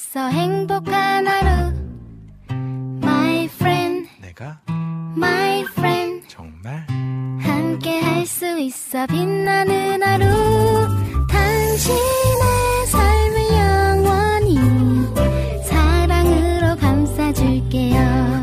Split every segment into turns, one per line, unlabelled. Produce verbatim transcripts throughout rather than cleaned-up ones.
있어 행복한 하루 My friend
내가
My friend
정말
함께 할 수 있어 빛나는 하루 당신의 삶을 영원히 사랑으로 감싸줄게요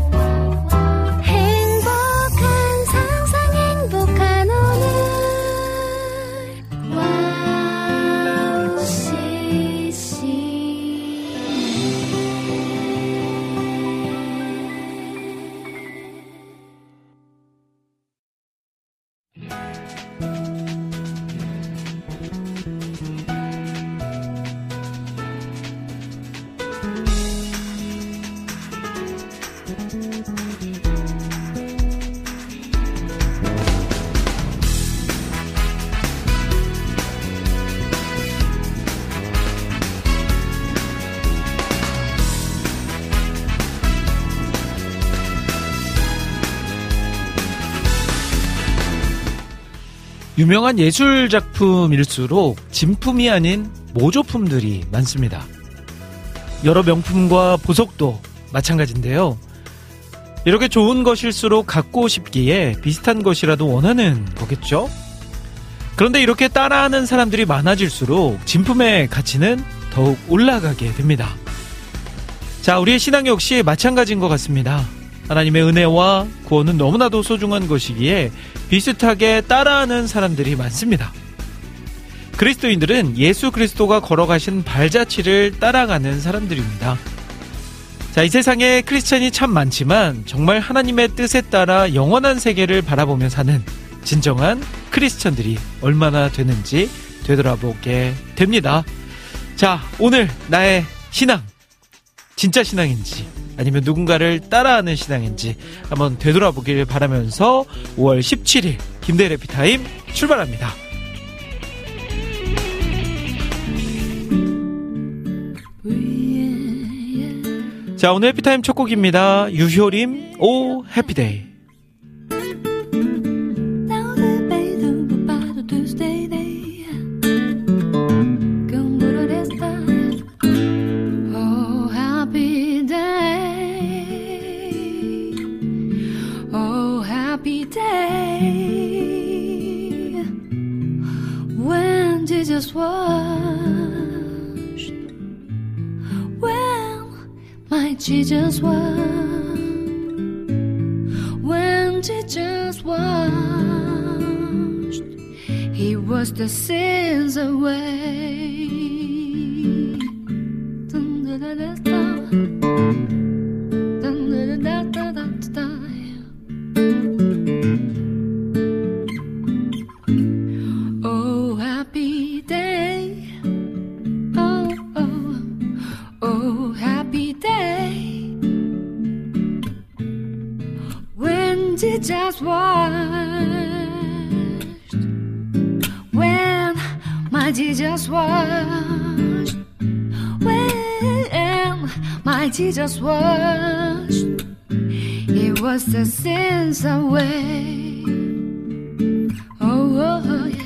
유명한 예술 작품일수록 진품이 아닌 모조품들이 많습니다. 여러 명품과 보석도 마찬가지인데요. 이렇게 좋은 것일수록 갖고 싶기에 비슷한 것이라도 원하는 거겠죠? 그런데 이렇게 따라하는 사람들이 많아질수록 진품의 가치는 더욱 올라가게 됩니다. 자, 우리의 신앙 역시 마찬가지인 것 같습니다. 하나님의 은혜와 구원은 너무나도 소중한 것이기에 비슷하게 따라하는 사람들이 많습니다. 그리스도인들은 예수 그리스도가 걸어가신 발자취를 따라가는 사람들입니다. 자, 이 세상에 크리스찬이 참 많지만 정말 하나님의 뜻에 따라 영원한 세계를 바라보며 사는 진정한 크리스찬들이 얼마나 되는지 되돌아보게 됩니다. 자, 오늘 나의 신앙 진짜 신앙인지 아니면 누군가를 따라하는 신앙인지 한번 되돌아보길 바라면서 오월 십칠일 김대일 해피타임 출발합니다. 자, 오늘 해피타임 첫 곡입니다. 유효림 오 해피데이.
Jesus washed when my Jesus washed when Jesus washed he washed the sins away. Oh happy day, oh oh oh happy day when Jesus washed, when my Jesus washed, when my Jesus washed, it was the sins away. Oh, oh yeah.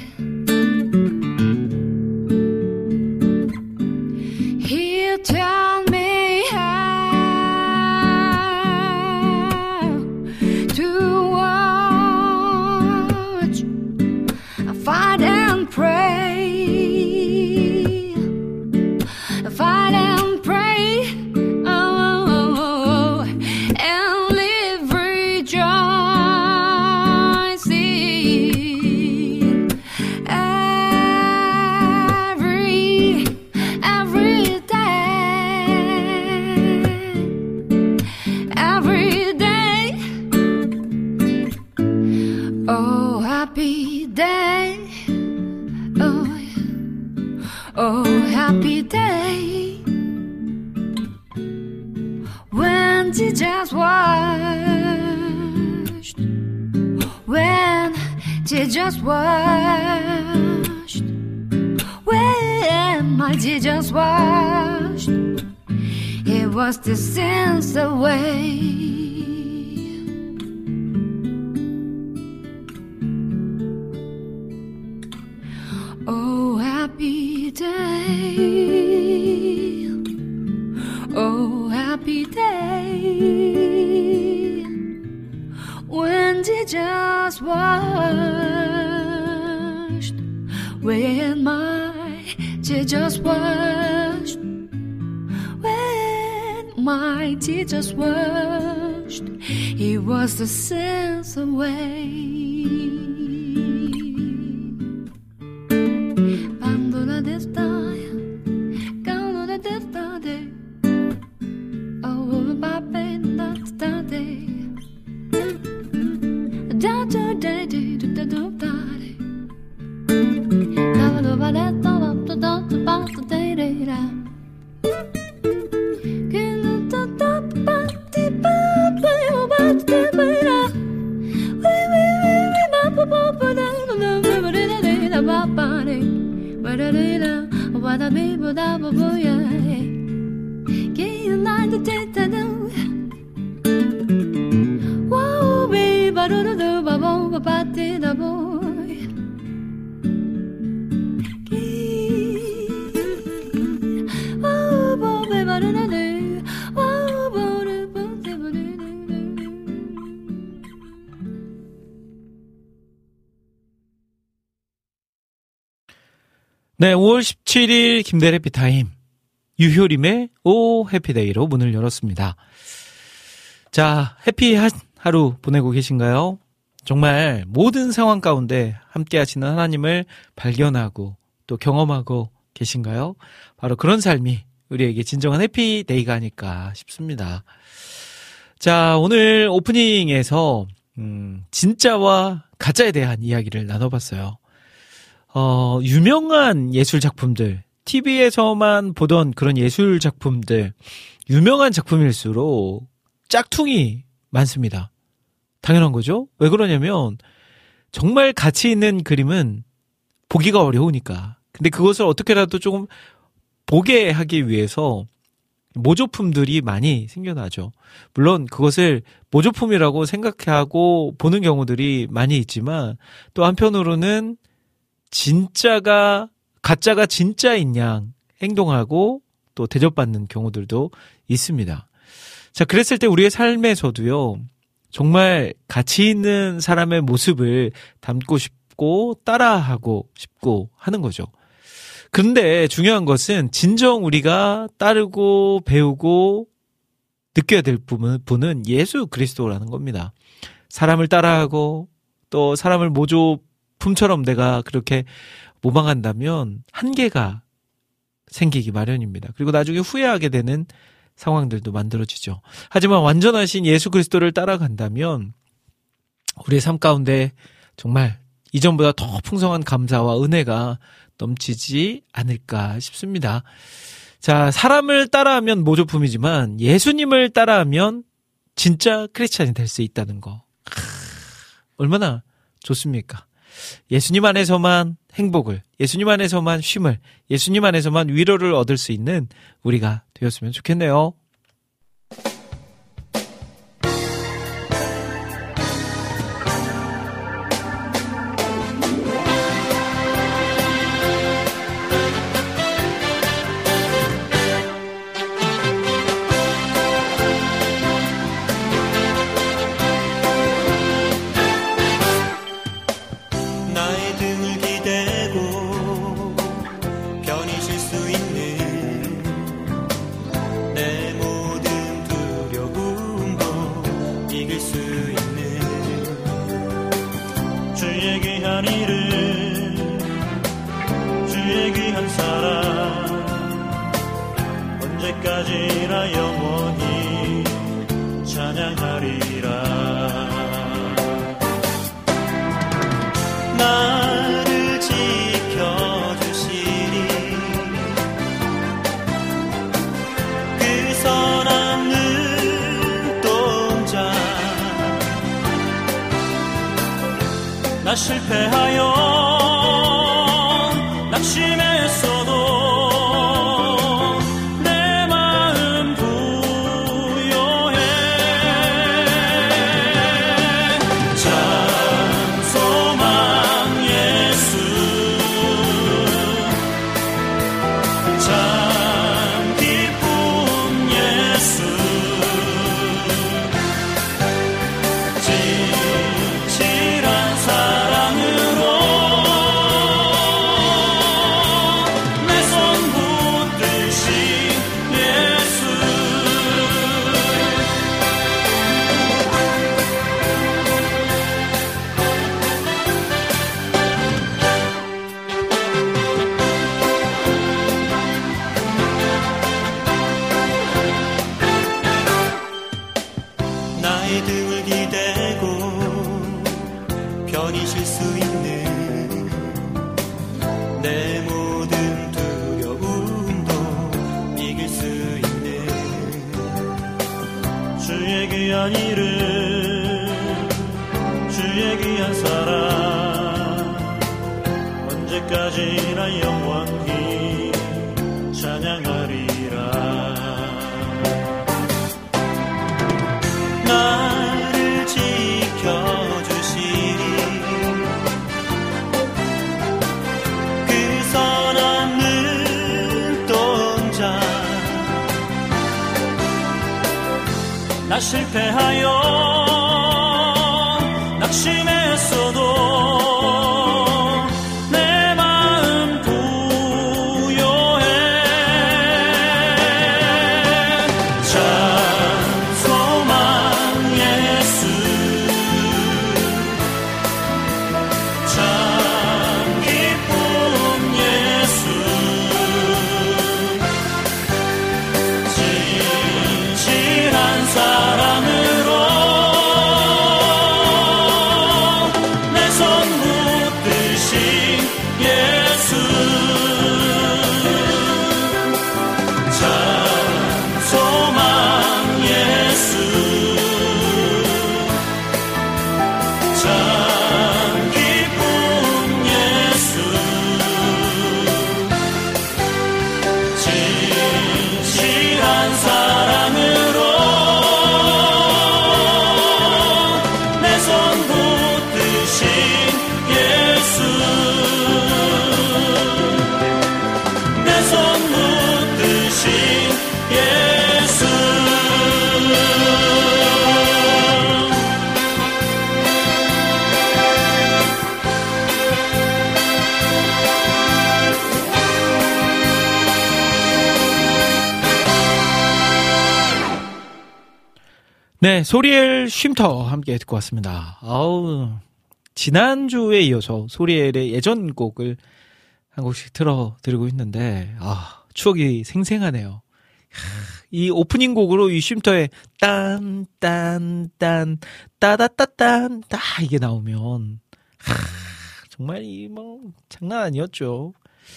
He taught me how to watch, fight and pray, fight and pray, oh, and live rejoicing every, every day, every day. Oh, happy day. Oh, yeah. Oh, happy day when Jesus washed, when Jesus washed, when my Jesus washed, it was the sins away. Oh, happy day. when Jesus washed, when my Jesus washed, when my Jesus washed, He was the sins away. Bandura destaya, canora destade, oh babe, that's the day. Da da da da da da da. Da da ba da da da da da ba da da da da. Can da da ba di ba ba ba da ba da. We we we we ba ba ba ba da da da ba da da da ba ba da. Ba da da da ba da ba ba da ba ba ya. Can I da da da da. Wow, baby, ba da da da ba ba ba ba da da ba.
네, 오월 십칠일 김대래 해피타임 유효림의 오 해피데이로 문을 열었습니다. 자, 해피한 하루 보내고 계신가요? 정말 모든 상황 가운데 함께 하시는 하나님을 발견하고 또 경험하고 계신가요? 바로 그런 삶이 우리에게 진정한 해피데이가 아닐까 싶습니다. 자, 오늘 오프닝에서 음, 진짜와 가짜에 대한 이야기를 나눠봤어요. 어, 유명한 예술 작품들, 티비에서만 보던 그런 예술 작품들, 유명한 작품일수록 짝퉁이 많습니다. 당연한 거죠? 왜 그러냐면 정말 가치 있는 그림은 보기가 어려우니까. 근데 그것을 어떻게라도 조금 보게 하기 위해서 모조품들이 많이 생겨나죠. 물론 그것을 모조품이라고 생각하고 보는 경우들이 많이 있지만 또 한편으로는 진짜가 가짜가 진짜인 양 행동하고 또 대접받는 경우들도 있습니다. 자, 그랬을 때 우리의 삶에서도요, 정말 가치 있는 사람의 모습을 담고 싶고 따라하고 싶고 하는 거죠. 그런데 중요한 것은 진정 우리가 따르고 배우고 느껴야 될 분은 예수 그리스도라는 겁니다. 사람을 따라하고 또 사람을 모조품처럼 내가 그렇게 모방한다면 한계가 생기기 마련입니다. 그리고 나중에 후회하게 되는 상황들도 만들어지죠. 하지만 완전하신 예수 그리스도를 따라간다면 우리의 삶 가운데 정말 이전보다 더 풍성한 감사와 은혜가 넘치지 않을까 싶습니다. 자, 사람을 따라하면 모조품이지만 예수님을 따라하면 진짜 크리스찬이 될 수 있다는 거. 크, 얼마나 좋습니까? 예수님 안에서만 행복을, 예수님 안에서만 쉼을, 예수님 안에서만 위로를 얻을 수 있는 우리가 되었으면 좋겠네요.
언제까지나 영원히 찬양하리라. 나를 지켜주시리 그 선한 눈동자. 나 실패하여 낙심했어도 지 편히 쉴 수 있는 내 모든 두려움도 이길 수 있는 주의 귀한 이름 주의 귀한 사랑 언제까지나 영원히 찬양하리라. 나를 지켜주시리 그 선한 눈동자 나 실패하여 낙심했어도
네, 소리엘 쉼터 함께 듣고 왔습니다. 아우, 지난주에 이어서 소리엘의 예전 곡을 한 곡씩 틀어드리고 있는데, 아, 추억이 생생하네요. 이 오프닝 곡으로 이 쉼터에 딴, 딴, 딴, 따다따딴, 따, 이게 나오면, 하, 정말 이 뭐, 장난 아니었죠.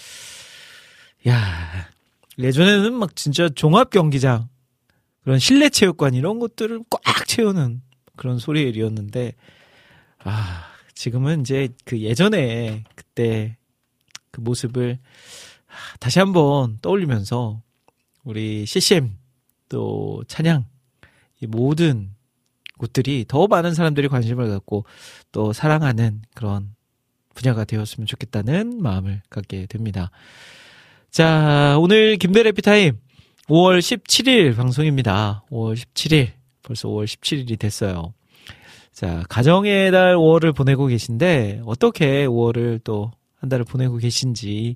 야, 예전에는 막 진짜 종합경기장, 그런 실내 체육관 이런 것들을 꽉 채우는 그런 소리엘이었는데, 아, 지금은 이제 그 예전에 그때 그 모습을 다시 한번 떠올리면서 우리 씨씨엠 또 찬양 이 모든 곳들이 더 많은 사람들이 관심을 갖고 또 사랑하는 그런 분야가 되었으면 좋겠다는 마음을 갖게 됩니다. 자, 오늘 김대래 피타임 오월 십칠일 방송입니다. 오월 십칠일. 벌써 오월 십칠일이 됐어요. 자, 가정의 달 오월을 보내고 계신데, 어떻게 오월을 또 한 달을 보내고 계신지,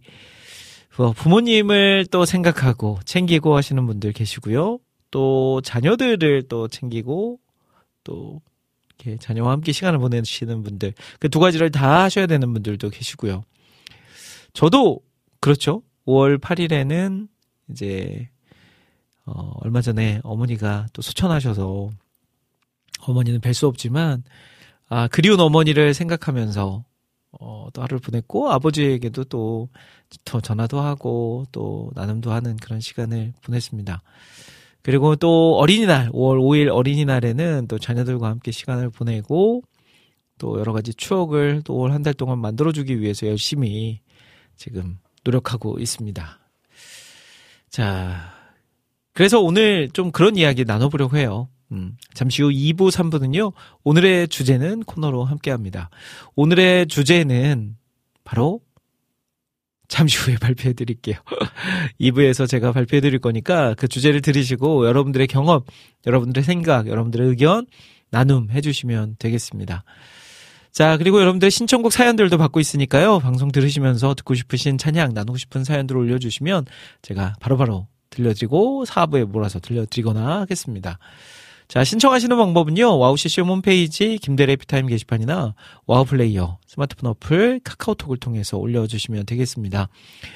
부모님을 또 생각하고 챙기고 하시는 분들 계시고요. 또 자녀들을 또 챙기고, 또 이렇게 자녀와 함께 시간을 보내시는 분들, 그 두 가지를 다 하셔야 되는 분들도 계시고요. 저도, 그렇죠. 오월 팔일에는 이제, 어, 얼마 전에 어머니가 또 소천하셔서 어머니는 뵐 수 없지만, 아, 그리운 어머니를 생각하면서, 어, 또 하루를 보냈고, 아버지에게도 또, 더 전화도 하고, 또 나눔도 하는 그런 시간을 보냈습니다. 그리고 또 어린이날, 오월 오일 어린이날에는 또 자녀들과 함께 시간을 보내고, 또 여러 가지 추억을 또 올 한 달 동안 만들어주기 위해서 열심히 지금 노력하고 있습니다. 자, 그래서 오늘 좀 그런 이야기 나눠보려고 해요. 음, 잠시 후 이 부, 삼 부는요, 오늘의 주제는 코너로 함께 합니다. 오늘의 주제는 바로 잠시 후에 발표해 드릴게요. 이 부에서 제가 발표해 드릴 거니까 그 주제를 들으시고 여러분들의 경험, 여러분들의 생각, 여러분들의 의견 나눔해 주시면 되겠습니다. 자, 그리고 여러분들의 신청곡 사연들도 받고 있으니까요. 방송 들으시면서 듣고 싶으신 찬양, 나누고 싶은 사연들 올려주시면 제가 바로바로 들려드리고 사 부에 몰아서 들려드리거나 하겠습니다. 자, 신청하시는 방법은요, 와우 씨씨엠 홈페이지 김대래 피타임 게시판이나 와우 플레이어 스마트폰 어플 카카오톡을 통해서 올려주시면 되겠습니다.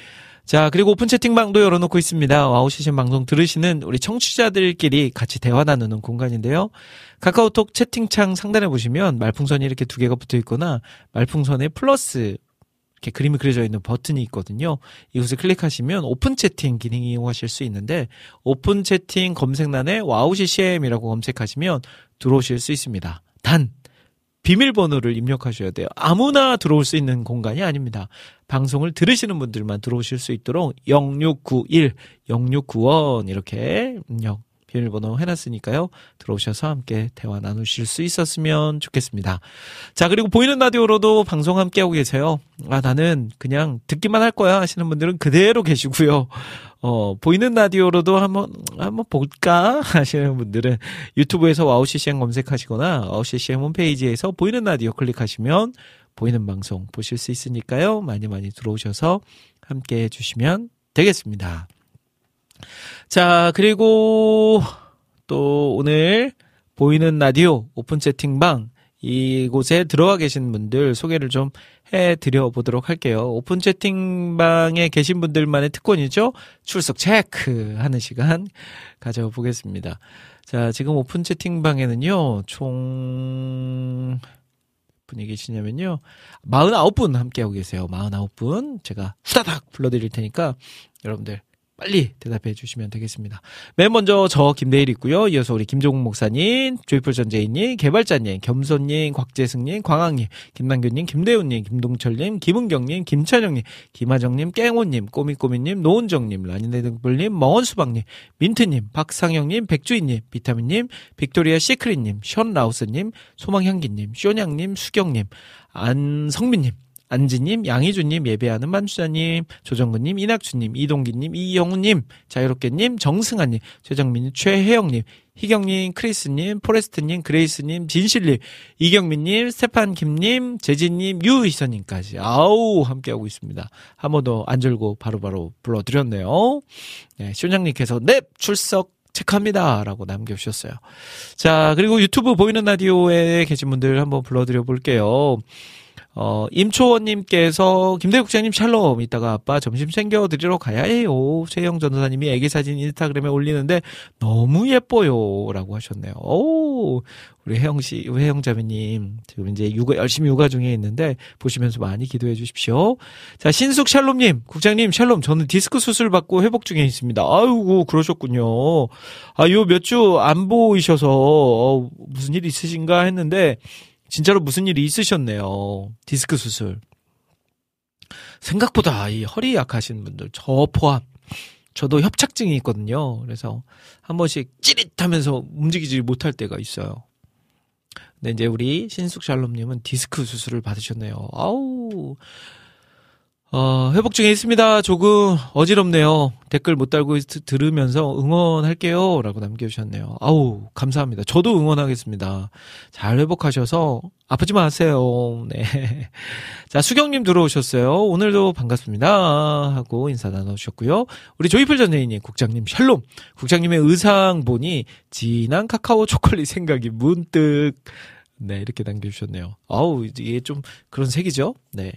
자, 그리고 오픈 채팅방도 열어놓고 있습니다. 와우 씨씨엠 방송 들으시는 우리 청취자들끼리 같이 대화 나누는 공간인데요. 카카오톡 채팅창 상단에 보시면 말풍선이 이렇게 두 개가 붙어 있거나 말풍선에 플러스 이렇게 그림이 그려져 있는 버튼이 있거든요. 이곳을 클릭하시면 오픈 채팅 기능 이용하실 수 있는데 오픈 채팅 검색란에 와우 씨씨엠이라고 검색하시면 들어오실 수 있습니다. 단 비밀번호를 입력하셔야 돼요. 아무나 들어올 수 있는 공간이 아닙니다. 방송을 들으시는 분들만 들어오실 수 있도록 영육구일, 영육구일 이렇게 입력 비밀번호 해놨으니까요. 들어오셔서 함께 대화 나누실 수 있었으면 좋겠습니다. 자, 그리고 보이는 라디오로도 방송 함께하고 계세요. 아, 나는 그냥 듣기만 할 거야 하시는 분들은 그대로 계시고요. 어, 보이는 라디오로도 한번, 한번 볼까 하시는 분들은 유튜브에서 와우 씨씨엠 검색하시거나 와우 씨씨엠 홈페이지에서 보이는 라디오 클릭하시면 보이는 방송 보실 수 있으니까요. 많이 많이 들어오셔서 함께 해주시면 되겠습니다. 자, 그리고 또 오늘 보이는 라디오 오픈 채팅방 이곳에 들어와 계신 분들 소개를 좀 해드려 보도록 할게요. 오픈 채팅방에 계신 분들만의 특권이죠. 출석 체크 하는 시간 가져보겠습니다. 자, 지금 오픈 채팅방에는요, 총 분이 계시냐면요, 사십구 분 함께하고 계세요. 사십구 분. 제가 후다닥 불러드릴 테니까 여러분들 빨리 대답해 주시면 되겠습니다. 맨 먼저 저 김대일 있고요. 이어서 우리 김종국 목사님, 조이풀 전재인님, 개발자님, 겸손님, 곽재승님, 광학님, 김남규님, 김대훈님, 김동철님, 김은경님, 김찬영님, 김하정님, 깽호님, 꼬미꼬미님, 노은정님, 라니네등불님, 멍원수박님, 민트님, 박상영님, 백주인님, 비타민님, 빅토리아 시크릿님, 션라우스님, 소망향기님, 쇼냥님, 수경님, 안성민님, 안지님, 양희주님, 예배하는 만주자님, 조정근님, 이낙주님, 이동기님, 이영우님, 자유롭게님, 정승아님, 최정민님, 최혜영님, 희경님, 크리스님, 포레스트님, 그레이스님, 진실님, 이경민님, 스테판 김님, 재진님, 유희선님까지 아우 함께하고 있습니다. 한 번 더 안 졸고 바로바로 불러드렸네요. 네, 쇼장님께서 네 출석 체크합니다 라고 남겨주셨어요. 자, 그리고 유튜브 보이는 라디오에 계신 분들 한번 불러드려 볼게요. 어, 임초원님께서 김대국 국장님 샬롬, 이따가 아빠 점심 챙겨드리러 가야 해요. 최영 전도사님이 애기 사진 인스타그램에 올리는데 너무 예뻐요 라고 하셨네요. 오, 우리 혜영씨, 혜영자매님 지금 이제 육아, 열심히 육아 중에 있는데 보시면서 많이 기도해 주십시오. 자, 신숙 샬롬님, 국장님 샬롬, 저는 디스크 수술 받고 회복 중에 있습니다. 아이고 그러셨군요. 아, 요 몇 주 안 보이셔서 어, 무슨 일 있으신가 했는데 진짜로 무슨 일이 있으셨네요. 디스크 수술. 생각보다 이 허리 약하신 분들, 저 포함. 저도 협착증이 있거든요. 그래서 한 번씩 찌릿하면서 움직이지 못할 때가 있어요. 근데 이제 우리 신숙 샬롬님은 디스크 수술을 받으셨네요. 아우. 어, 회복 중에 있습니다. 조금 어지럽네요. 댓글 못 달고 들으면서 응원할게요 라고 남겨주셨네요. 아우 감사합니다. 저도 응원하겠습니다. 잘 회복하셔서 아프지 마세요. 네. 자, 수경님 들어오셨어요. 오늘도 반갑습니다 하고 인사 나눠주셨고요. 우리 조이풀 전혜인님, 국장님 샬롬. 국장님의 의상 보니 진한 카카오 초콜릿 생각이 문득. 네, 이렇게 남겨주셨네요. 아우 이게 좀 그런 색이죠. 네.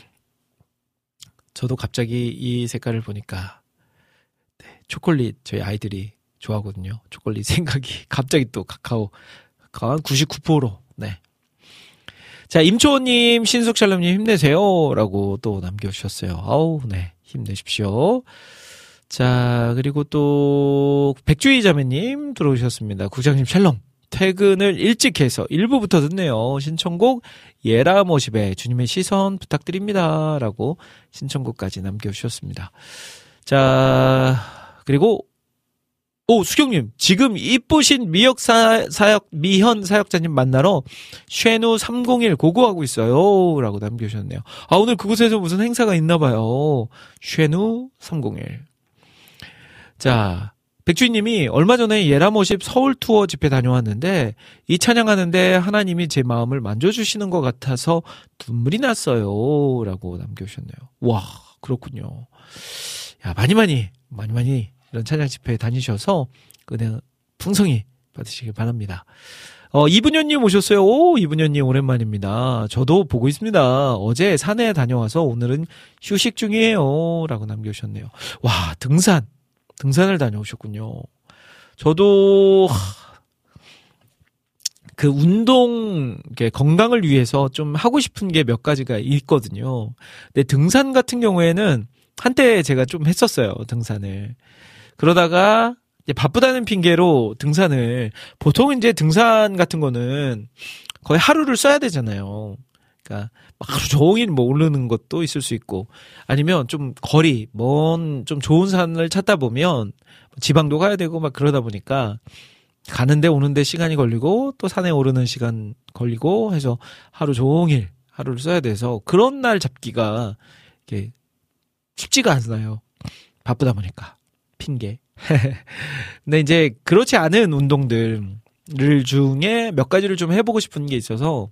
저도 갑자기 이 색깔을 보니까 네, 초콜릿 저희 아이들이 좋아하거든요. 초콜릿 생각이 갑자기 또 카카오 한 구십구 퍼센트. 네. 자, 임초원님, 신숙샬롬님 힘내세요 라고 또 남겨주셨어요. 아우 네, 힘내십시오. 자, 그리고 또 백주희 자매님 들어오셨습니다. 국장님 샬롬. 퇴근을 일찍 해서 일부부터 듣네요. 신청곡 예라모십의 주님의 시선 부탁드립니다 라고 신청곡까지 남겨주셨습니다. 자, 그리고 오, 수경님, 지금 이쁘신 미역 사, 사역, 미현 사역자님 만나러 쉐누 삼공일 고고하고 있어요 라고 남겨주셨네요. 아, 오늘 그곳에서 무슨 행사가 있나봐요. 쉐누 삼공일. 자, 백주인님이 얼마 전에 예라모십 서울 투어 집회 다녀왔는데 이 찬양하는데 하나님이 제 마음을 만져주시는 것 같아서 눈물이 났어요 라고 남겨주셨네요. 와, 그렇군요. 야, 많이 많이 많이 많이 이런 찬양 집회에 다니셔서 은혜 풍성히 받으시길 바랍니다. 어, 이분현님 오셨어요. 오, 이분현님 오랜만입니다. 저도 보고 있습니다. 어제 산에 다녀와서 오늘은 휴식 중이에요. 라고 남겨주셨네요. 와, 등산. 등산을 다녀오셨군요. 저도, 그 운동, 건강을 위해서 좀 하고 싶은 게 몇 가지가 있거든요. 근데 등산 같은 경우에는 한때 제가 좀 했었어요. 등산을. 그러다가 이제 바쁘다는 핑계로 등산을, 보통 이제 등산 같은 거는 거의 하루를 써야 되잖아요. 그러니까 하루 종일 뭐 오르는 것도 있을 수 있고, 아니면 좀 거리, 먼 좀 좋은 산을 찾다 보면 지방도 가야 되고 막 그러다 보니까 가는데 오는데 시간이 걸리고 또 산에 오르는 시간 걸리고 해서 하루 종일 하루를 써야 돼서 그런 날 잡기가 이게 쉽지가 않아요. 바쁘다 보니까. 핑계. 근데 이제 그렇지 않은 운동들 중에 몇 가지를 좀 해보고 싶은 게 있어서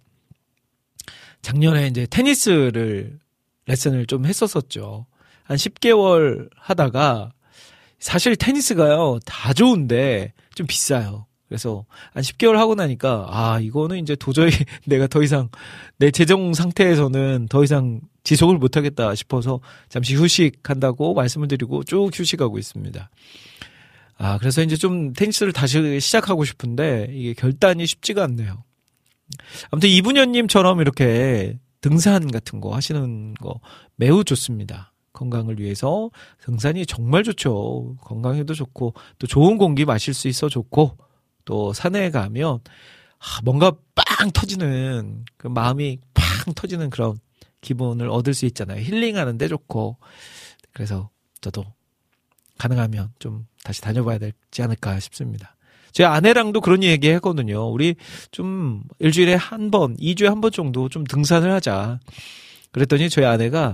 작년에 이제 테니스를 레슨을 좀 했었었죠. 한 십 개월 하다가 사실 테니스가요 다 좋은데 좀 비싸요. 그래서 한 십 개월 하고 나니까 아 이거는 이제 도저히 내가 더 이상 내 재정 상태에서는 더 이상 지속을 못하겠다 싶어서 잠시 휴식한다고 말씀을 드리고 쭉 휴식하고 있습니다. 아 그래서 이제 좀 테니스를 다시 시작하고 싶은데 이게 결단이 쉽지가 않네요. 아무튼 이분현님처럼 이렇게 등산 같은 거 하시는 거 매우 좋습니다. 건강을 위해서 등산이 정말 좋죠. 건강에도 좋고 또 좋은 공기 마실 수 있어 좋고 또 산에 가면 아, 뭔가 빵 터지는 그 마음이 팡 터지는 그런 기분을 얻을 수 있잖아요. 힐링하는 데 좋고. 그래서 저도 가능하면 좀 다시 다녀봐야 되지 않을까 싶습니다. 제 아내랑도 그런 얘기 했거든요. 우리 좀 일주일에 한 번, 이 주에 한 번 정도 좀 등산을 하자. 그랬더니 저희 아내가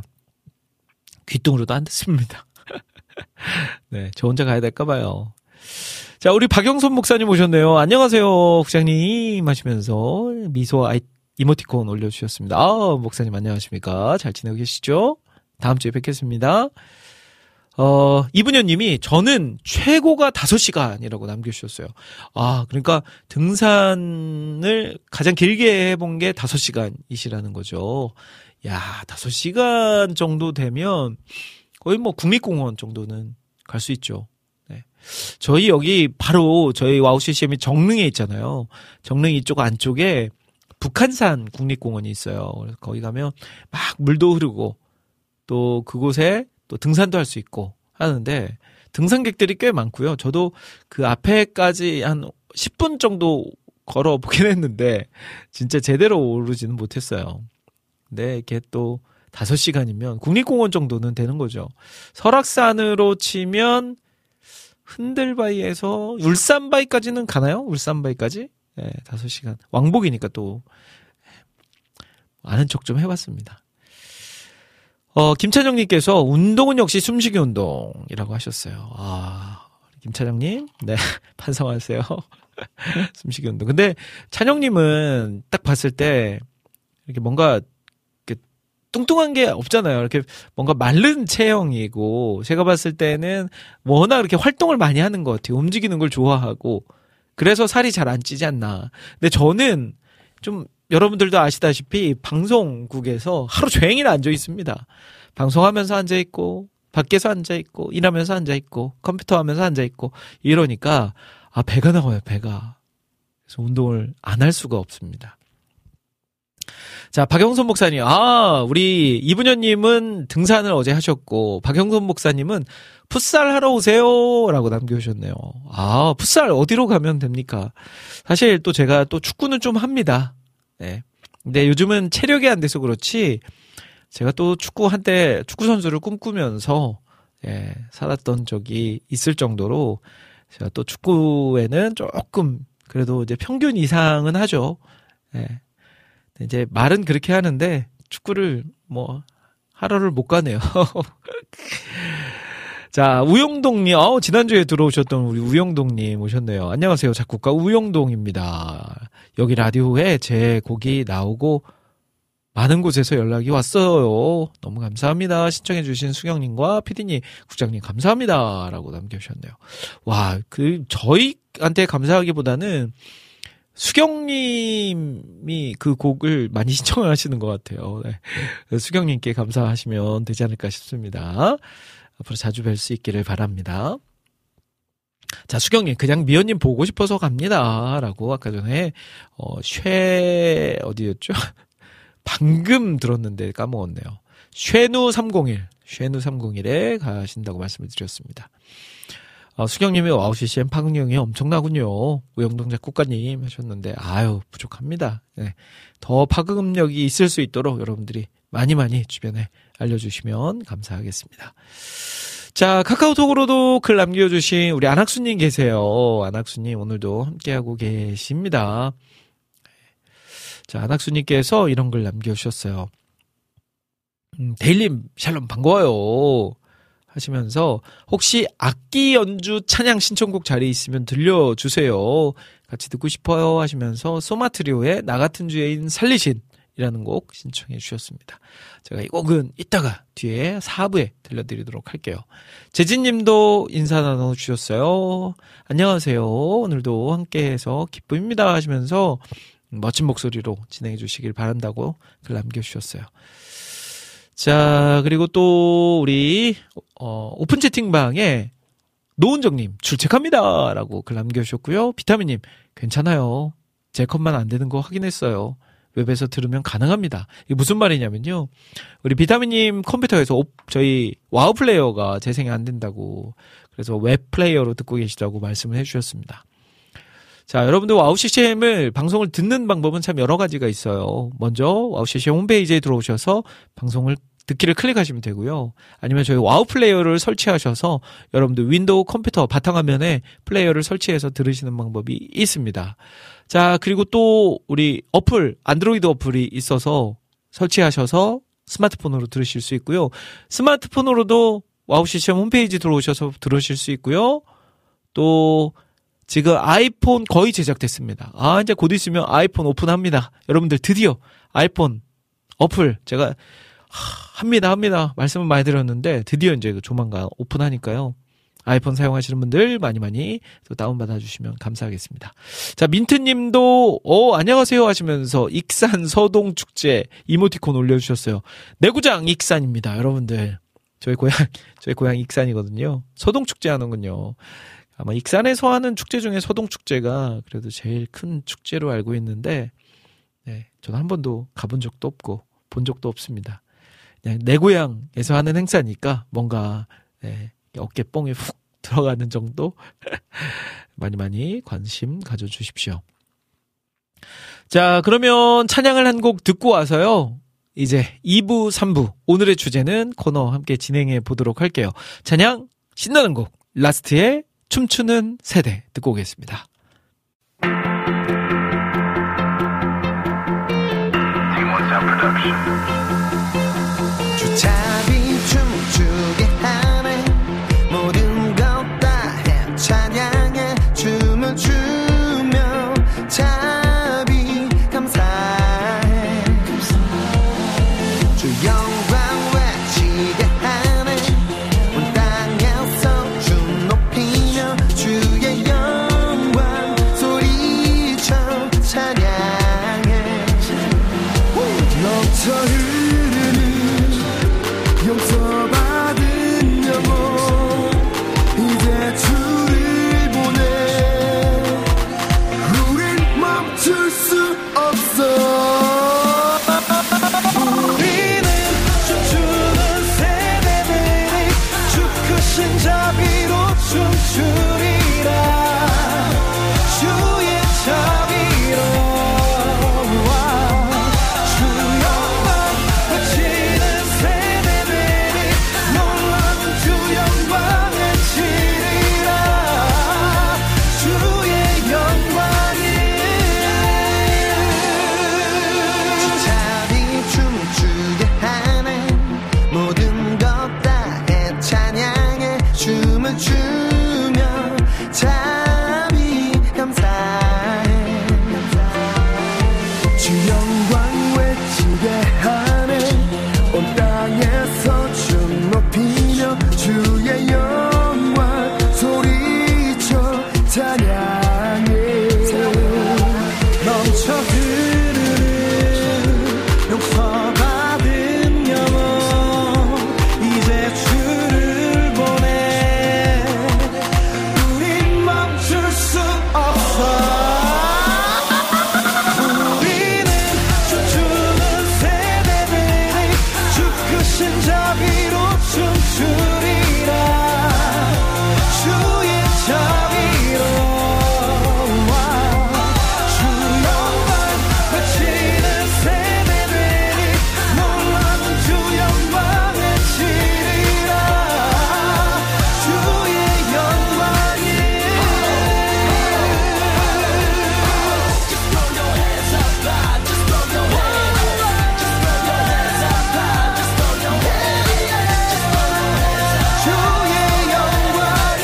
귀뚱으로도 안 듣습니다. 네, 저 혼자 가야 될까 봐요. 자, 우리 박영선 목사님 오셨네요. 안녕하세요, 국장님 하시면서 미소 아이, 이모티콘 올려주셨습니다. 아, 목사님 안녕하십니까? 잘 지내고 계시죠? 다음 주에 뵙겠습니다. 어, 이분현 님이 저는 최고가 다섯 시간이라고 남겨주셨어요. 아, 그러니까 등산을 가장 길게 해본 게 다섯 시간이시라는 거죠. 야, 다섯 시간 정도 되면 거의 뭐 국립공원 정도는 갈 수 있죠. 네. 저희 여기 바로 저희 와우 씨씨엠이 정릉에 있잖아요. 정릉 이쪽 안쪽에 북한산 국립공원이 있어요. 그래서 거기 가면 막 물도 흐르고 또 그곳에 또 등산도 할 수 있고 하는데 등산객들이 꽤 많고요. 저도 그 앞에까지 한 십 분 정도 걸어 보긴 했는데 진짜 제대로 오르지는 못했어요. 근데 이게 또 다섯 시간이면 국립공원 정도는 되는 거죠. 설악산으로 치면 흔들바위에서 울산바위까지는 가나요? 울산바위까지? 네, 다섯 시간. 왕복이니까 또 아는 척 좀 해봤습니다. 어, 김찬영님께서 운동은 역시 숨쉬기 운동이라고 하셨어요. 아, 김찬영님, 네, 반성하세요. 숨쉬기 운동. 근데 찬영님은 딱 봤을 때 이렇게 뭔가 이렇게 뚱뚱한 게 없잖아요. 이렇게 뭔가 마른 체형이고 제가 봤을 때는 워낙 이렇게 활동을 많이 하는 것 같아요. 움직이는 걸 좋아하고 그래서 살이 잘 안 찌지 않나. 근데 저는 좀 여러분들도 아시다시피 방송국에서 하루 종일 앉아 있습니다. 방송하면서 앉아 있고 밖에서 앉아 있고 일하면서 앉아 있고 컴퓨터 하면서 앉아 있고 이러니까 아 배가 나와요. 배가. 그래서 운동을 안 할 수가 없습니다. 자, 박영선 목사님. 아, 우리 이분현님은 등산을 어제 하셨고 박영선 목사님은 풋살 하러 오세요 라고 남겨주셨네요. 아, 풋살 어디로 가면 됩니까? 사실 또 제가 또 축구는 좀 합니다. 네. 근데 요즘은 체력이 안 돼서 그렇지, 제가 또 축구 한때 축구 선수를 꿈꾸면서, 예, 살았던 적이 있을 정도로, 제가 또 축구에는 조금, 그래도 이제 평균 이상은 하죠. 예. 이제 말은 그렇게 하는데, 축구를 뭐, 하루를 못 가네요. 자, 우영동님, 어, 지난주에 들어오셨던 우리 우영동님 오셨네요. 안녕하세요. 작곡가 우영동입니다. 여기 라디오에 제 곡이 나오고 많은 곳에서 연락이 왔어요. 너무 감사합니다. 신청해주신 수경님과 피디님, 국장님 감사합니다. 라고 남겨주셨네요. 와, 그, 저희한테 감사하기보다는 수경님이 그 곡을 많이 신청하시는 것 같아요. 네. 수경님께 감사하시면 되지 않을까 싶습니다. 앞으로 자주 뵐 수 있기를 바랍니다. 자, 수경님, 그냥 미연님 보고 싶어서 갑니다. 라고 아까 전에, 어, 쉐, 어디였죠? 방금 들었는데 까먹었네요. 쉐누 삼공일, 쉐누 삼공일에 가신다고 말씀을 드렸습니다. 어, 수경님이 와우 씨씨엠 파급력이 엄청나군요. 우영동 작곡가님 하셨는데, 아유, 부족합니다. 네. 더 파급력이 있을 수 있도록 여러분들이 많이 많이 주변에 알려주시면 감사하겠습니다. 자, 카카오톡으로도 글 남겨주신 우리 안학수님 계세요. 안학수님 오늘도 함께하고 계십니다. 자, 안학수님께서 이런 글 남겨주셨어요. 음, 데일님 샬롬 반가워요. 하시면서 혹시 악기 연주 찬양 신청곡 자리 있으면 들려주세요. 같이 듣고 싶어요 하시면서 소마트리오의 나 같은 주예인 살리신 이라는 곡 신청해 주셨습니다. 제가 이 곡은 이따가 뒤에 사 부에 들려드리도록 할게요. 재진님도 인사 나눠주셨어요. 안녕하세요. 오늘도 함께해서 기쁨입니다 하시면서 멋진 목소리로 진행해 주시길 바란다고 글 남겨주셨어요. 자, 그리고 또 우리 어, 오픈 채팅방에 노은정님 출첵합니다 라고 글 남겨주셨고요. 비타민님 괜찮아요. 제 컷만 안 되는 거 확인했어요. 웹에서 들으면 가능합니다. 이게 무슨 말이냐면요. 우리 비타민님 컴퓨터에서 오, 저희 와우 플레이어가 재생이 안 된다고 그래서 웹 플레이어로 듣고 계시다고 말씀을 해주셨습니다. 자, 여러분들 와우 씨씨엠을 방송을 듣는 방법은 참 여러 가지가 있어요. 먼저 와우 씨씨엠 홈페이지에 들어오셔서 방송을 듣기를 클릭하시면 되고요. 아니면 저희 와우 플레이어를 설치하셔서 여러분들 윈도우 컴퓨터 바탕화면에 플레이어를 설치해서 들으시는 방법이 있습니다. 자, 그리고 또 우리 어플, 안드로이드 어플이 있어서 설치하셔서 스마트폰으로 들으실 수 있고요. 스마트폰으로도 와우 씨씨엠 홈페이지 들어오셔서 들으실 수 있고요. 또 지금 아이폰 거의 제작됐습니다. 아, 이제 곧 있으면 아이폰 오픈합니다. 여러분들 드디어 아이폰 어플 제가 하, 합니다, 합니다. 말씀은 많이 드렸는데 드디어 이제 조만간 오픈하니까요. 아이폰 사용하시는 분들 많이 많이 또 다운받아 주시면 감사하겠습니다. 자, 민트님도 어 안녕하세요 하시면서 익산 서동축제 이모티콘 올려주셨어요. 내구장 익산입니다, 여러분들. 저희 고향 저희 고향 익산이거든요. 서동축제 하는군요. 아마 익산에서 하는 축제 중에 서동축제가 그래도 제일 큰 축제로 알고 있는데, 네, 저는 한 번도 가본 적도 없고 본 적도 없습니다. 그냥 내 고향에서 하는 행사니까 뭔가 네, 어깨 뽕에 훅 들어가는 정도 많이 많이 관심 가져주십시오. 자, 그러면 찬양을 한 곡 듣고 와서요. 이제 이 부, 삼 부 오늘의 주제는 코너 함께 진행해 보도록 할게요. 찬양 신나는 곡 라스트의 춤추는 세대 듣고 오겠습니다.
주차비 춤추게 하네 모든 것 다 해 찬양해 춤을 추며 자비 감사해 주 영광 외치게 하네 온 땅에서 주 높이며 주의 영광 소리쳐 찬양해 넘쳐 흐르는 용서받은 영혼 이제 주를 보내 우린 멈출 수 없어 우리는 춤추는 세대들이 주 크신 자비로 춤추리라 주의 자비로 주며 자비 감사해 주 영광 외치게 하네 온 땅에서 춤 높이며 주의 영광 소리쳐 찬양해 저 끝은 자비로 춤추리라 주의 자비로 주 영광 외치는 세대 되니 놀라운 주 영광 외치리라 주의 영광이 Just throw your hands up high Just throw your hands up Just throw your hands up high Just throw your hands up Just throw your hands up 주의 영광이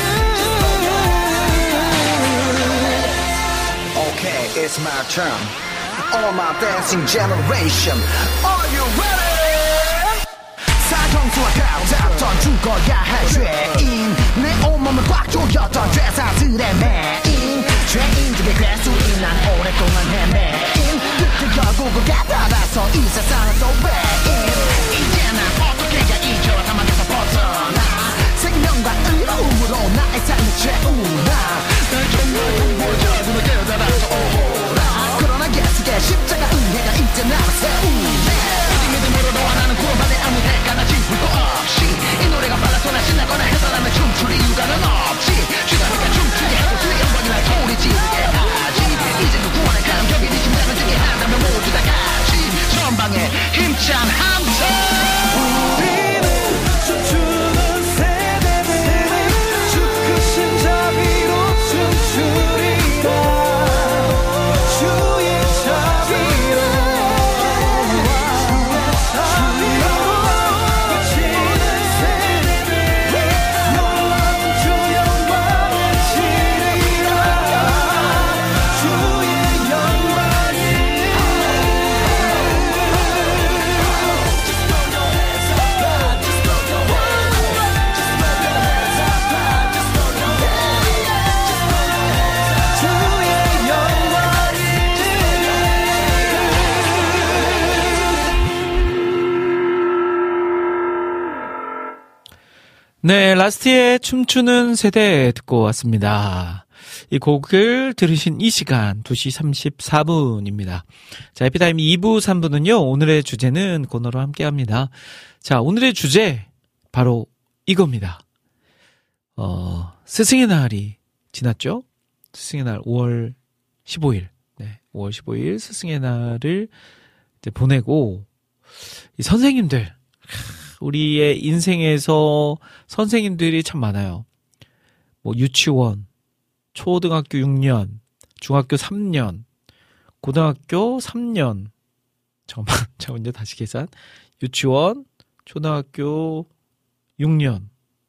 Okay, it's my turn. All my dancing generation. Are you ready? 사형수와 같았던 죽어야 할 죄인 내 온몸을 꽉 조였던 죄사들의 메인 죄인들의 괴수인 난 오랫동안 헤매인 그때 결국은 깨달아서 이 세상은 또 배인 이제 난 어떻게 해야 이 결함에서 벗어나 생명과 의로움으로 나의 삶을 채우나 날 정말 구원자들을 깨달아서 오라 그러나 예수의 십자가 은혜가 이제 나를 세우네 이 믿음으로 너와 나는 구원받네 아무 대가나 짚을 거 없이 이 노래가 빨라서나 신나거나 해서라면 춤출 이유가는 없지 주다니까 춤추게 하고 주의 영광이 날 소리 지르게 하지 이제 그 구원의 감격이 네 심장을 뜨게 한다면 모두 다 같이 전방에 힘찬 함성
우리는 춤추는 세대들이 주 크신 자비로 춤추리라 주의 자비로 주여 외치는 세대들이 놀라운 주 영광 외치리라 주의 영광이 주의 영광이
네, 라스트의 춤추는 세대 듣고 왔습니다. 이 곡을 들으신 이 시간 두 시 삼십사 분입니다. 자, 에피타임 이 부, 삼 부는요, 오늘의 주제는 코너로 함께 합니다. 자, 오늘의 주제, 바로 이겁니다. 어, 스승의 날이 지났죠? 스승의 날 오월 십오일. 네, 오월 십오일 스승의 날을 이제 보내고, 이 선생님들, 우리의 인생에서 선생님들이 참 많아요. 뭐, 유치원, 초등학교 육 년, 중학교 삼 년, 고등학교 삼 년. 잠깐만, 자, 먼저 다시 계산. 유치원, 초등학교 육 년.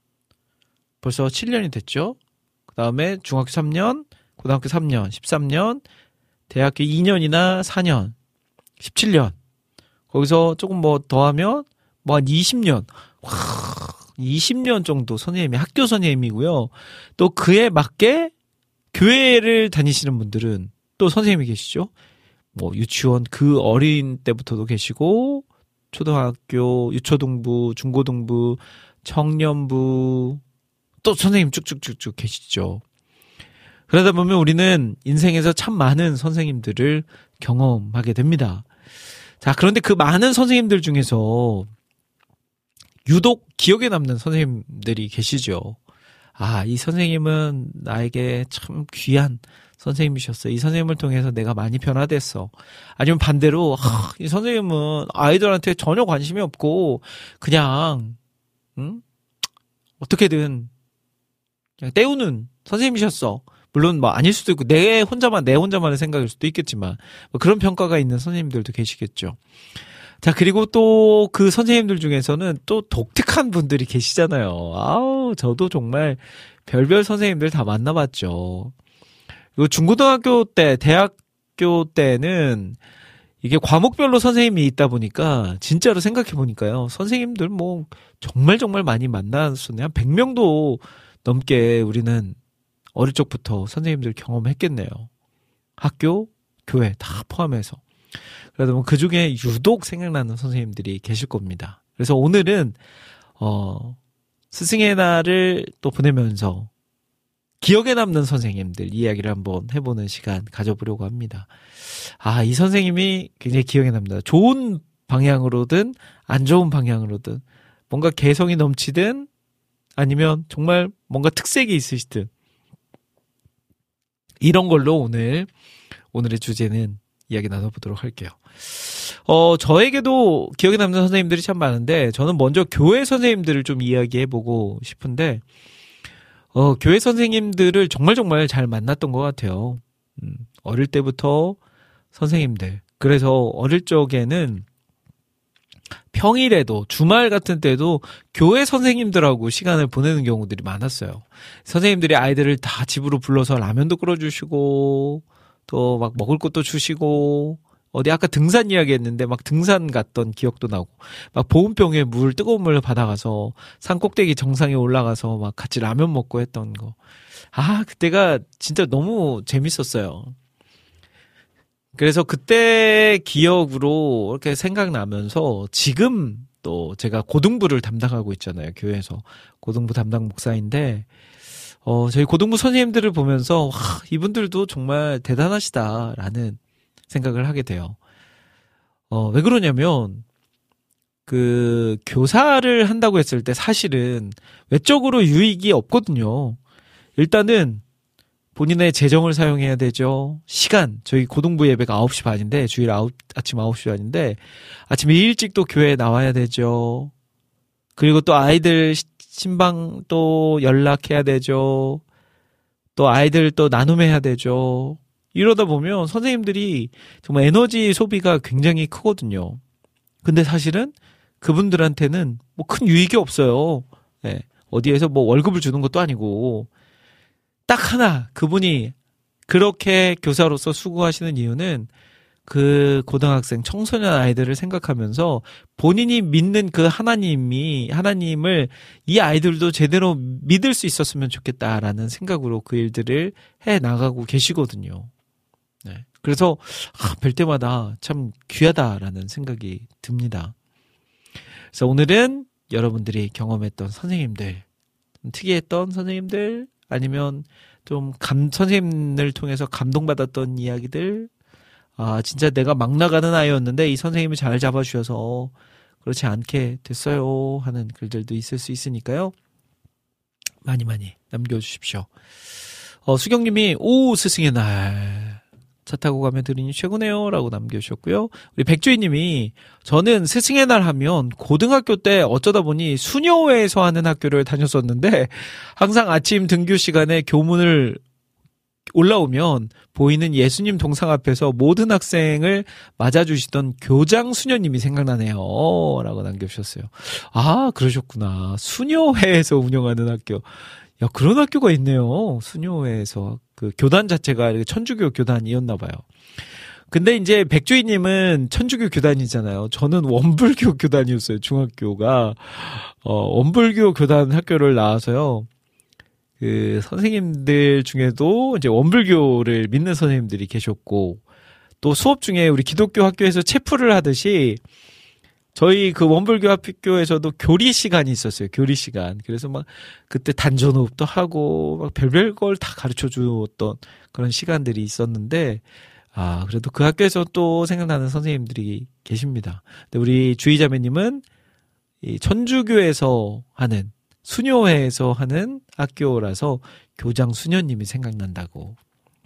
벌써 칠 년이 됐죠? 그 다음에 중학교 삼 년, 고등학교 삼 년, 십삼 년, 대학교 이 년이나 사 년, 십칠 년. 거기서 조금 뭐 더하면 뭐 한 이십 년. 와, 이십 년 정도 선생님이 학교 선생님이고요. 또 그에 맞게 교회를 다니시는 분들은 또 선생님이 계시죠. 뭐 유치원 그 어린 때부터도 계시고 초등학교, 유초등부, 중고등부, 청년부 또 선생님 쭉쭉쭉쭉 계시죠. 그러다 보면 우리는 인생에서 참 많은 선생님들을 경험하게 됩니다. 자, 그런데 그 많은 선생님들 중에서 유독 기억에 남는 선생님들이 계시죠. 아, 이 선생님은 나에게 참 귀한 선생님이셨어. 이 선생님을 통해서 내가 많이 변화됐어. 아니면 반대로, 아, 이 선생님은 아이들한테 전혀 관심이 없고, 그냥, 응? 어떻게든, 그냥 때우는 선생님이셨어. 물론 뭐 아닐 수도 있고, 내 혼자만, 내 혼자만의 생각일 수도 있겠지만, 뭐 그런 평가가 있는 선생님들도 계시겠죠. 자, 그리고 또 그 선생님들 중에서는 또 독특한 분들이 계시잖아요. 아우, 저도 정말 별별 선생님들 다 만나봤죠. 그리고 중고등학교 때, 대학교 때는 이게 과목별로 선생님이 있다 보니까 진짜로 생각해 보니까요. 선생님들 뭐 정말 정말 많이 만났었네요. 한 백 명도 넘게 우리는 어릴 적부터 선생님들 경험했겠네요. 학교, 교회 다 포함해서. 그러다 보면 그 중에 유독 생각나는 선생님들이 계실 겁니다. 그래서 오늘은, 어, 스승의 날을 또 보내면서 기억에 남는 선생님들 이야기를 한번 해보는 시간 가져보려고 합니다. 아, 이 선생님이 굉장히 기억에 남는다. 좋은 방향으로든 안 좋은 방향으로든 뭔가 개성이 넘치든 아니면 정말 뭔가 특색이 있으시든 이런 걸로 오늘 오늘의 주제는 이야기 나눠보도록 할게요. 어, 저에게도 기억에 남는 선생님들이 참 많은데 저는 먼저 교회 선생님들을 좀 이야기해보고 싶은데 어, 교회 선생님들을 정말 정말 잘 만났던 것 같아요. 음, 어릴 때부터 선생님들. 그래서 어릴 적에는 평일에도 주말 같은 때도 교회 선생님들하고 시간을 보내는 경우들이 많았어요. 선생님들이 아이들을 다 집으로 불러서 라면도 끓여주시고 또 막 먹을 것도 주시고 어디 아까 등산 이야기했는데 막 등산 갔던 기억도 나고 막 보온병에 물 뜨거운 물 받아가서 산 꼭대기 정상에 올라가서 막 같이 라면 먹고 했던 거. 아 그때가 진짜 너무 재밌었어요. 그래서 그때 기억으로 이렇게 생각나면서 지금 또 제가 고등부를 담당하고 있잖아요. 교회에서 고등부 담당 목사인데 어 저희 고등부 선생님들을 보면서 와, 이분들도 정말 대단하시다라는 생각을 하게 돼요. 어, 왜 그러냐면, 그, 교사를 한다고 했을 때 사실은 외적으로 유익이 없거든요. 일단은 본인의 재정을 사용해야 되죠. 시간, 저희 고등부 예배가 아홉 시 반인데, 주일 아홉, 아침 아홉 시 반인데, 아침에 일찍 또 교회에 나와야 되죠. 그리고 또 아이들 신방 또 연락해야 되죠. 또 아이들 또 나눔해야 되죠. 이러다 보면 선생님들이 정말 에너지 소비가 굉장히 크거든요. 근데 사실은 그분들한테는 뭐 큰 유익이 없어요. 네. 어디에서 뭐 월급을 주는 것도 아니고 딱 하나 그분이 그렇게 교사로서 수고하시는 이유는 그 고등학생 청소년 아이들을 생각하면서 본인이 믿는 그 하나님이 하나님을 이 아이들도 제대로 믿을 수 있었으면 좋겠다라는 생각으로 그 일들을 해 나가고 계시거든요. 네. 그래서 아, 뵐 때마다 참 귀하다라는 생각이 듭니다. 그래서 오늘은 여러분들이 경험했던 선생님들, 특이했던 선생님들, 아니면 좀 감, 선생님을 통해서 감동받았던 이야기들, 아, 진짜 내가 막 나가는 아이였는데 이 선생님이 잘 잡아주셔서 그렇지 않게 됐어요 하는 글들도 있을 수 있으니까요. 많이 많이 남겨주십시오. 어, 수경님이 오 스승의 날 차 타고 가면 들으니 최고네요 라고 남겨주셨고요. 우리 백주희님이 저는 스승의 날 하면 고등학교 때 어쩌다 보니 수녀회에서 하는 학교를 다녔었는데 항상 아침 등교 시간에 교문을 올라오면 보이는 예수님 동상 앞에서 모든 학생을 맞아주시던 교장 수녀님이 생각나네요 라고 남겨주셨어요. 아 그러셨구나. 수녀회에서 운영하는 학교. 야 그런 학교가 있네요. 수녀회에서 그 교단 자체가 천주교 교단이었나 봐요. 근데 이제 백주희님은 천주교 교단이잖아요. 저는 원불교 교단이었어요. 중학교가 어, 원불교 교단 학교를 나와서요. 그 선생님들 중에도 이제 원불교를 믿는 선생님들이 계셨고 또 수업 중에 우리 기독교 학교에서 체프를 하듯이 저희 그 원불교 학교에서도 교리 시간이 있었어요. 교리 시간. 그래서 막 그때 단전호흡도 하고 막 별별 걸 다 가르쳐 주었던 그런 시간들이 있었는데 아 그래도 그 학교에서 또 생각나는 선생님들이 계십니다. 근데 우리 주희자매님은 이 천주교에서 하는 수녀회에서 하는 학교라서 교장 수녀님이 생각난다고.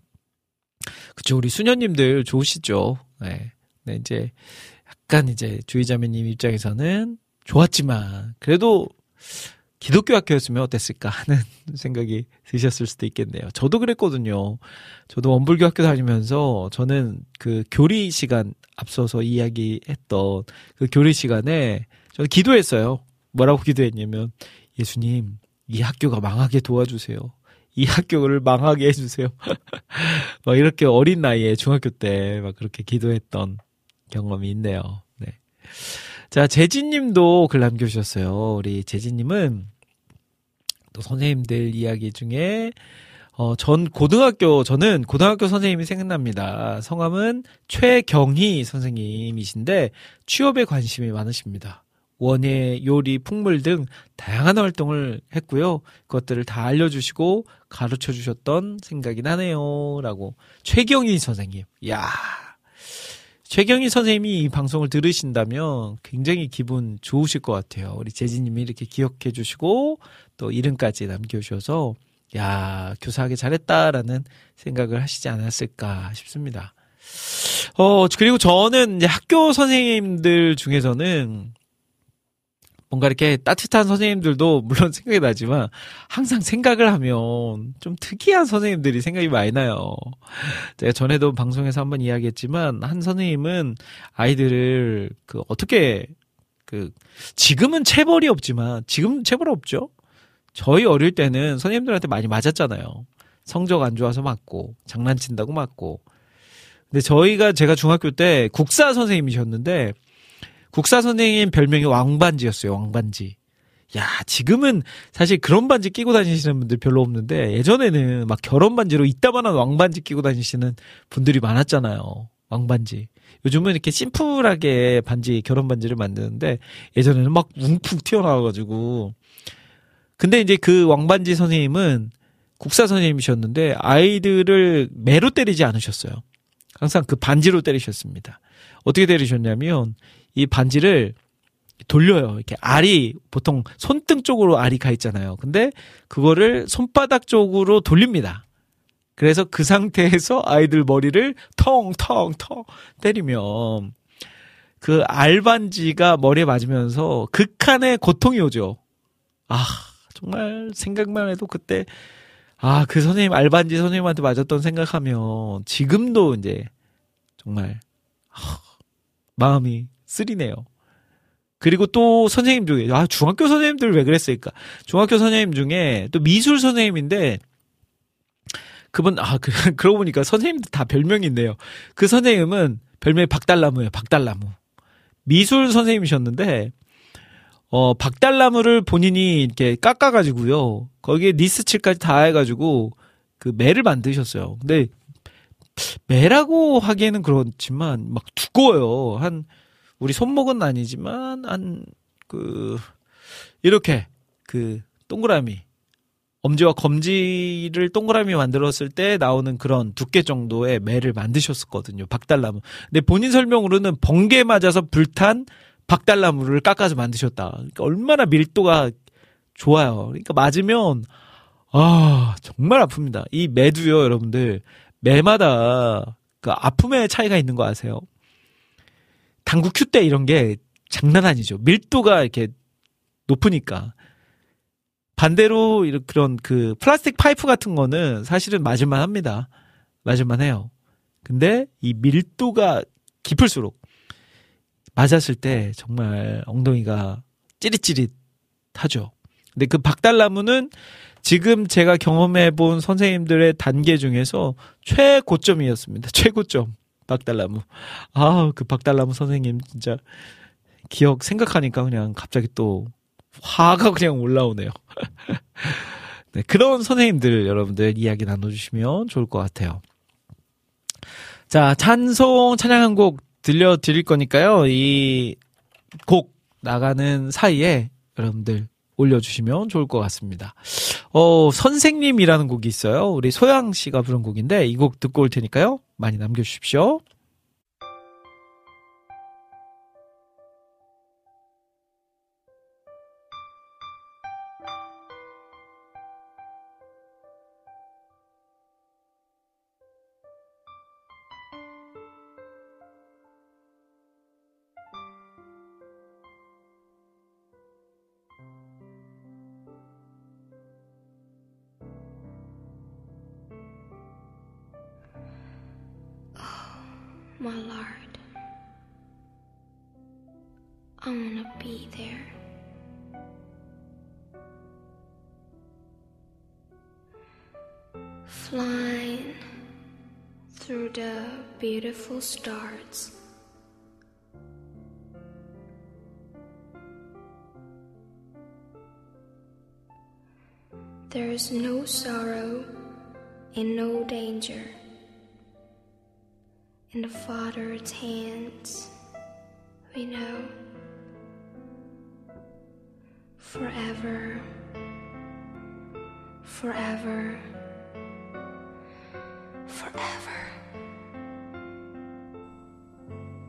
그쵸, 우리 수녀님들 좋으시죠. 네. 네, 이제, 약간 이제 주희자매님 입장에서는 좋았지만, 그래도 기독교 학교였으면 어땠을까 하는 생각이 드셨을 수도 있겠네요. 저도 그랬거든요. 저도 원불교 학교 다니면서 저는 그 교리 시간 앞서서 이야기했던 그 교리 시간에 저는 기도했어요. 뭐라고 기도했냐면, 예수님, 이 학교가 망하게 도와주세요. 이 학교를 망하게 해주세요. 막 이렇게 어린 나이에 중학교 때 막 그렇게 기도했던 경험이 있네요. 네. 자, 재진님도 글 남겨주셨어요. 우리 재진님은 또 선생님들 이야기 중에 어, 전 고등학교, 저는 고등학교 선생님이 생각납니다. 성함은 최경희 선생님이신데 취업에 관심이 많으십니다. 원예, 요리, 풍물 등 다양한 활동을 했고요. 그것들을 다 알려주시고 가르쳐 주셨던 생각이 나네요. 라고. 최경희 선생님. 이야. 최경희 선생님이 이 방송을 들으신다면 굉장히 기분 좋으실 것 같아요. 우리 재진님이 이렇게 기억해 주시고 또 이름까지 남겨주셔서 야, 교사하기 잘했다라는 생각을 하시지 않았을까 싶습니다. 어, 그리고 저는 이제 학교 선생님들 중에서는 뭔가 이렇게 따뜻한 선생님들도 물론 생각이 나지만 항상 생각을 하면 좀 특이한 선생님들이 생각이 많이 나요. 제가 전에도 방송에서 한번 이야기했지만 한 선생님은 아이들을 그 어떻게 그 지금은 체벌이 없지만 지금 체벌 없죠. 저희 어릴 때는 선생님들한테 많이 맞았잖아요. 성적 안 좋아서 맞고 장난친다고 맞고. 근데 저희가 제가 중학교 때 국사 선생님이셨는데 국사 선생님 별명이 왕반지였어요. 왕반지. 야, 지금은 사실 그런 반지 끼고 다니시는 분들 별로 없는데 예전에는 막 결혼 반지로 이따만한 왕반지 끼고 다니시는 분들이 많았잖아요. 왕반지. 요즘은 이렇게 심플하게 반지, 결혼 반지를 만드는데 예전에는 막 웅풍 튀어나와가지고. 근데 이제 그 왕반지 선생님은 국사 선생님이셨는데 아이들을 매로 때리지 않으셨어요. 항상 그 반지로 때리셨습니다. 어떻게 때리셨냐면 이 반지를 돌려요. 이렇게 알이 보통 손등 쪽으로 알이 가 있잖아요. 근데 그거를 손바닥 쪽으로 돌립니다. 그래서 그 상태에서 아이들 머리를 텅텅텅 때리면 그 알반지가 머리에 맞으면서 극한의 고통이 오죠. 아, 정말 생각만 해도 그때 아, 그 선생님 알반지 선생님한테 맞았던 생각하면 지금도 이제 정말 하, 마음이 쓰리네요. 그리고 또 선생님 중에 아 중학교 선생님들 왜 그랬을까? 중학교 선생님 중에 또 미술 선생님인데 그분 아 그, 그러고 보니까 선생님들 다 별명이 있네요. 그 선생님은 별명이 박달나무예요. 박달나무. 미술 선생님이셨는데 어 박달나무를 본인이 이렇게 깎아가지고요. 거기에 니스칠까지 다 해가지고 그 매를 만드셨어요. 근데 매라고 하기에는 그렇지만 막 두꺼워요. 한 우리 손목은 아니지만 한 그 이렇게 그 동그라미 엄지와 검지를 동그라미 만들었을 때 나오는 그런 두께 정도의 매를 만드셨었거든요. 박달나무. 근데 본인 설명으로는 번개 맞아서 불탄 박달나무를 깎아서 만드셨다. 그러니까 얼마나 밀도가 좋아요. 그러니까 맞으면 아 정말 아픕니다. 이 매도요, 여러분들 매마다 그 아픔의 차이가 있는 거 아세요? 당구 큐대 이런 게 장난 아니죠. 밀도가 이렇게 높으니까. 반대로 이런 그런 그 플라스틱 파이프 같은 거는 사실은 맞을만 합니다. 맞을만 해요. 근데 이 밀도가 깊을수록 맞았을 때 정말 엉덩이가 찌릿찌릿하죠. 근데 그 박달나무는 지금 제가 경험해본 선생님들의 단계 중에서 최고점이었습니다. 최고점. 박달나무. 아, 그 박달나무 선생님 진짜 기억 생각하니까 그냥 갑자기 또 화가 그냥 올라오네요. 네, 그런 선생님들 여러분들 이야기 나눠주시면 좋을 것 같아요. 자, 찬송 찬양 한 곡 들려드릴 거니까요. 이 곡 나가는 사이에 여러분들 올려주시면 좋을 것 같습니다. 어, 선생님이라는 곡이 있어요. 우리 소양 씨가 부른 곡인데 이 곡 듣고 올 테니까요. 많이 남겨주십시오.
My Lord, I wanna be there. Flying through the beautiful stars. There is no sorrow and no danger. In the Father's hands, we know forever, forever, forever.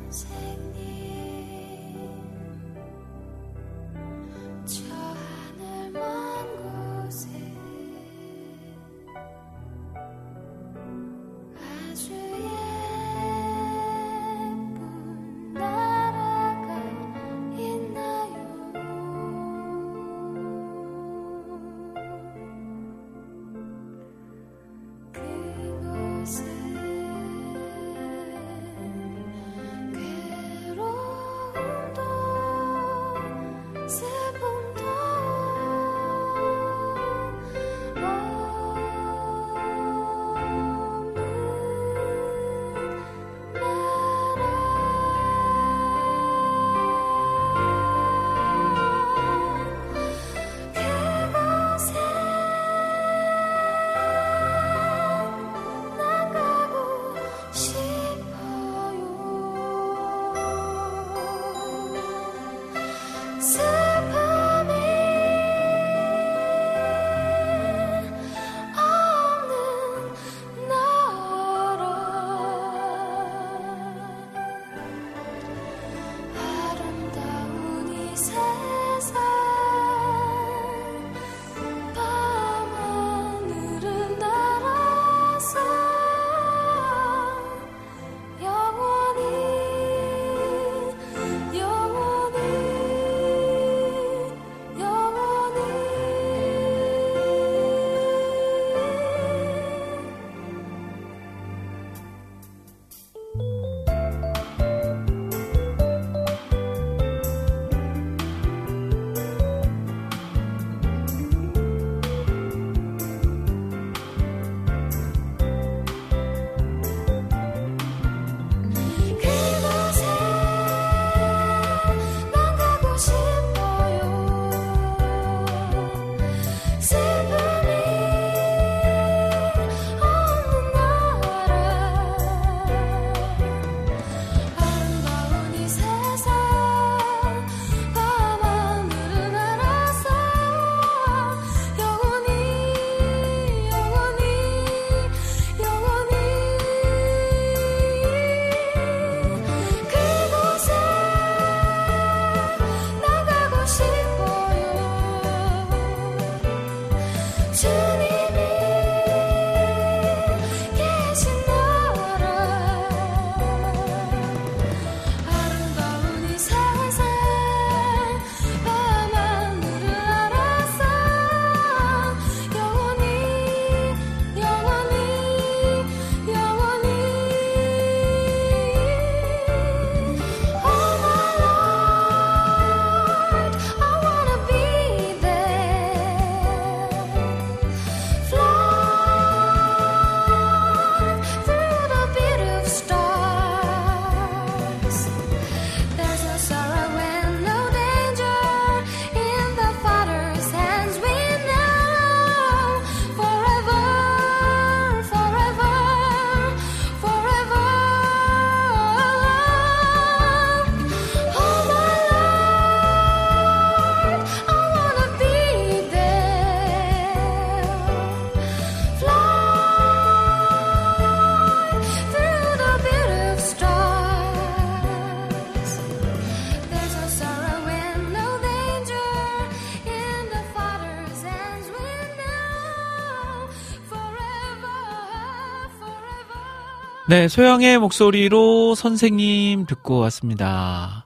네, 소영의 목소리로 선생님 듣고 왔습니다.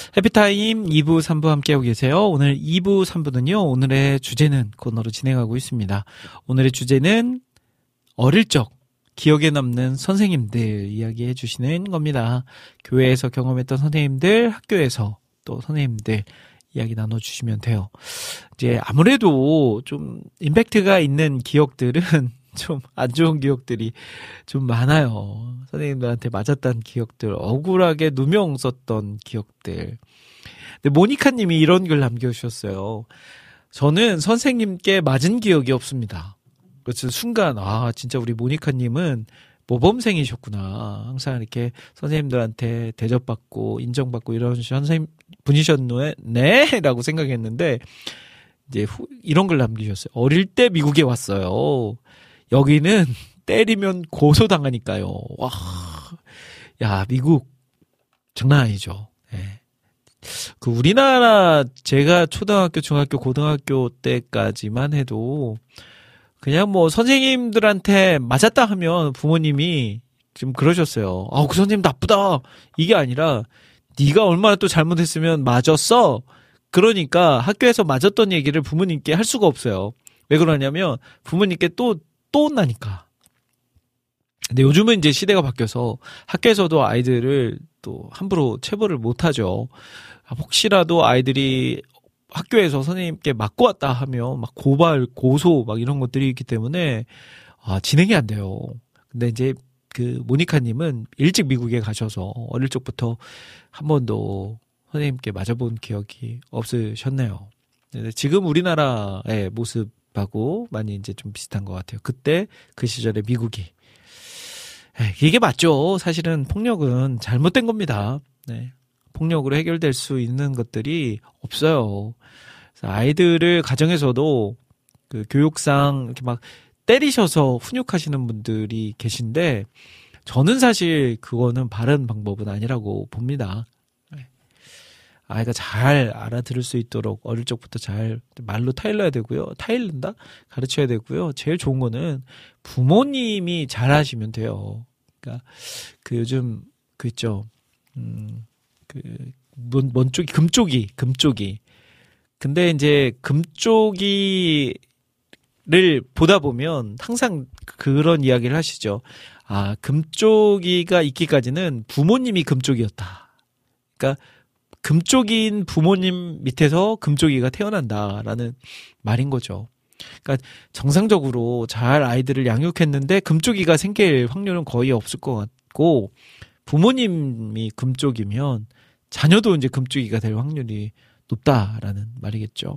해피타임 이 부, 삼 부 함께하고 계세요. 오늘 이 부, 삼 부는요, 오늘의 주제는 코너로 진행하고 있습니다. 오늘의 주제는 어릴 적 기억에 남는 선생님들 이야기해 주시는 겁니다. 교회에서 경험했던 선생님들, 학교에서 또 선생님들 이야기 나눠주시면 돼요. 이제 아무래도 좀 임팩트가 있는 기억들은 좀 안 좋은 기억들이 좀 많아요. 선생님들한테 맞았던 기억들, 억울하게 누명 썼던 기억들. 근데 모니카님이 이런 글 남겨주셨어요. 저는 선생님께 맞은 기억이 없습니다. 그래서 순간 아 진짜 우리 모니카님은 모범생이셨구나. 항상 이렇게 선생님들한테 대접받고 인정받고 이런 선생님 분이셨네? 네? 라고 생각했는데 이제 후, 이런 걸 남기셨어요. 어릴 때 미국에 왔어요. 여기는 때리면 고소당하니까요. 와, 야 미국 장난 아니죠. 예. 그 우리나라 제가 초등학교, 중학교, 고등학교 때까지만 해도 그냥 뭐 선생님들한테 맞았다 하면 부모님이 좀 그러셨어요. 아, 그 선생님 나쁘다. 이게 아니라 네가 얼마나 또 잘못했으면 맞았어. 그러니까 학교에서 맞았던 얘기를 부모님께 할 수가 없어요. 왜 그러냐면 부모님께 또 또 혼나니까. 근데 요즘은 이제 시대가 바뀌어서 학교에서도 아이들을 또 함부로 체벌을 못 하죠. 혹시라도 아이들이 학교에서 선생님께 맞고 왔다 하면 막 고발, 고소 막 이런 것들이 있기 때문에 아, 진행이 안 돼요. 근데 이제 그 모니카님은 일찍 미국에 가셔서 어릴 적부터 한 번도 선생님께 맞아본 기억이 없으셨네요. 지금 우리나라의 모습하고 많이 이제 좀 비슷한 것 같아요. 그때 그 시절에 미국이. 이게 맞죠. 사실은 폭력은 잘못된 겁니다. 네. 폭력으로 해결될 수 있는 것들이 없어요. 그래서 아이들을 가정에서도 그 교육상 이렇게 막 때리셔서 훈육하시는 분들이 계신데 저는 사실 그거는 바른 방법은 아니라고 봅니다. 아이가 잘 알아들을 수 있도록 어릴 적부터 잘 말로 타일러야 되고요. 타일른다? 가르쳐야 되고요. 제일 좋은 거는 부모님이 잘 하시면 돼요. 그러니까 그 요즘 그 있죠. 음, 그 뭔, 뭔 쪽이 금쪽이 금쪽이. 근데 이제 금쪽이를 보다 보면 항상 그런 이야기를 하시죠. 아, 금쪽이가 있기까지는 부모님이 금쪽이었다. 그러니까 금쪽인 부모님 밑에서 금쪽이가 태어난다라는 말인 거죠. 그러니까 정상적으로 잘 아이들을 양육했는데 금쪽이가 생길 확률은 거의 없을 것 같고 부모님이 금쪽이면 자녀도 이제 금쪽이가 될 확률이 높다라는 말이겠죠.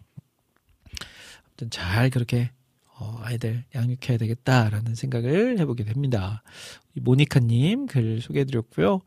아무튼 잘 그렇게 어, 아이들 양육해야 되겠다라는 생각을 해보게 됩니다. 모니카님 글 소개해드렸고요.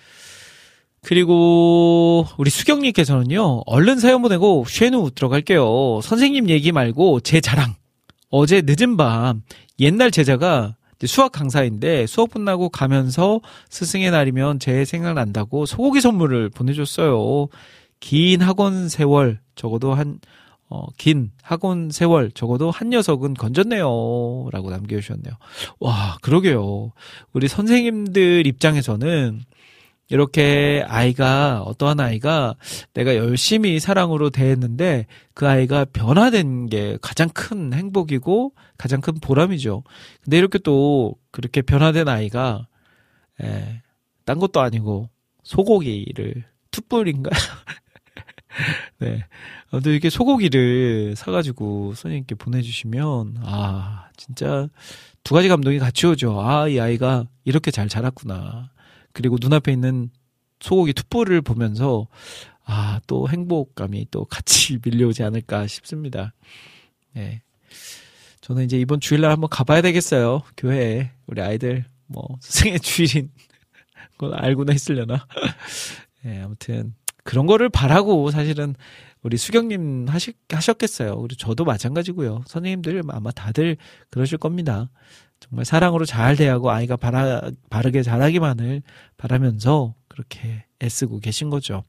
그리고 우리 수경님께서는요. 얼른 사연 보내고 쉐누 들어갈게요. 선생님 얘기 말고 제 자랑. 어제 늦은 밤 옛날 제자가 수학 강사인데 수업 끝나고 가면서 스승의 날이면 제 생각난다고 소고기 선물을 보내줬어요. 긴 학원 세월 적어도 한 어, 긴 학원 세월 적어도 한 녀석은 건졌네요. 라고 남겨주셨네요. 와, 그러게요. 우리 선생님들 입장에서는 이렇게 아이가, 어떠한 아이가 내가 열심히 사랑으로 대했는데 그 아이가 변화된 게 가장 큰 행복이고 가장 큰 보람이죠. 근데 이렇게 또 그렇게 변화된 아이가, 에, 딴 것도 아니고 소고기를, 툭불인가요? 네. 또 이렇게 소고기를 사가지고 선생님께 보내주시면, 아, 진짜 두 가지 감동이 같이 오죠. 아, 이 아이가 이렇게 잘 자랐구나. 그리고 눈앞에 있는 소고기 툭불을 보면서 아, 또 행복감이 또 같이 밀려오지 않을까 싶습니다. 네. 저는 이제 이번 주일날 한번 가봐야 되겠어요. 교회에 우리 아이들 뭐 스승의 주일인 걸 알고나 했으려나. 네, 아무튼 그런 거를 바라고 사실은 우리 수경님 하시, 하셨겠어요. 그리고 저도 마찬가지고요. 선생님들 아마 다들 그러실 겁니다. 정말 사랑으로 잘 대하고 아이가 바라, 바르게 자라기만을 바라면서 그렇게 애쓰고 계신 거죠.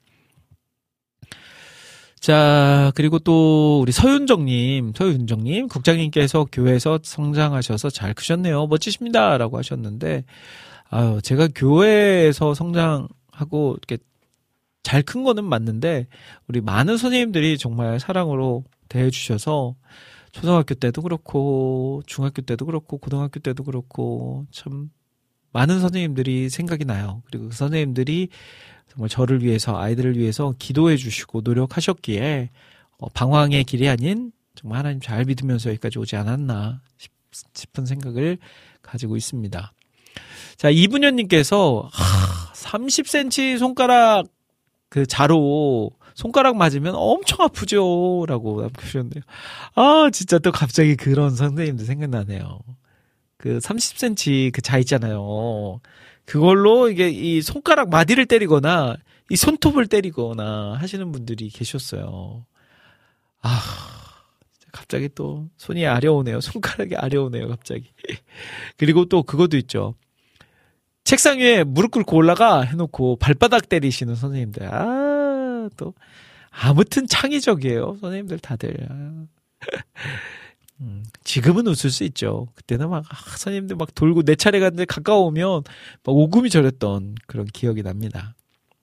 자, 그리고 또 우리 서윤정님, 서윤정님, 국장님께서 교회에서 성장하셔서 잘 크셨네요. 멋지십니다. 라고 하셨는데, 아유, 제가 교회에서 성장하고 이렇게 잘 큰 거는 맞는데, 우리 많은 선생님들이 정말 사랑으로 대해주셔서 초등학교 때도 그렇고 중학교 때도 그렇고 고등학교 때도 그렇고 참 많은 선생님들이 생각이 나요. 그리고 그 선생님들이 정말 저를 위해서 아이들을 위해서 기도해 주시고 노력하셨기에 어, 방황의 길이 아닌 정말 하나님 잘 믿으면서 여기까지 오지 않았나 싶은 생각을 가지고 있습니다. 자, 이분현님께서 삼십 센티미터 손가락 그 자로 손가락 맞으면 엄청 아프죠? 라고 남겨주셨네요. 아, 진짜 또 갑자기 그런 선생님들 생각나네요. 그 삼십 센티미터 그 자 있잖아요. 그걸로 이게 이 손가락 마디를 때리거나 이 손톱을 때리거나 하시는 분들이 계셨어요. 아, 갑자기 또 손이 아려오네요. 손가락이 아려오네요, 갑자기. 그리고 또 그것도 있죠. 책상 위에 무릎 꿇고 올라가 해놓고 발바닥 때리시는 선생님들. 아, 또 아무튼 창의적이에요. 선생님들 다들. 아. 음, 지금은 웃을 수 있죠. 그때는 막 아, 선생님들 막 돌고 내 차례 갔는데 가까워오면 막 오금이 저렸던 그런 기억이 납니다.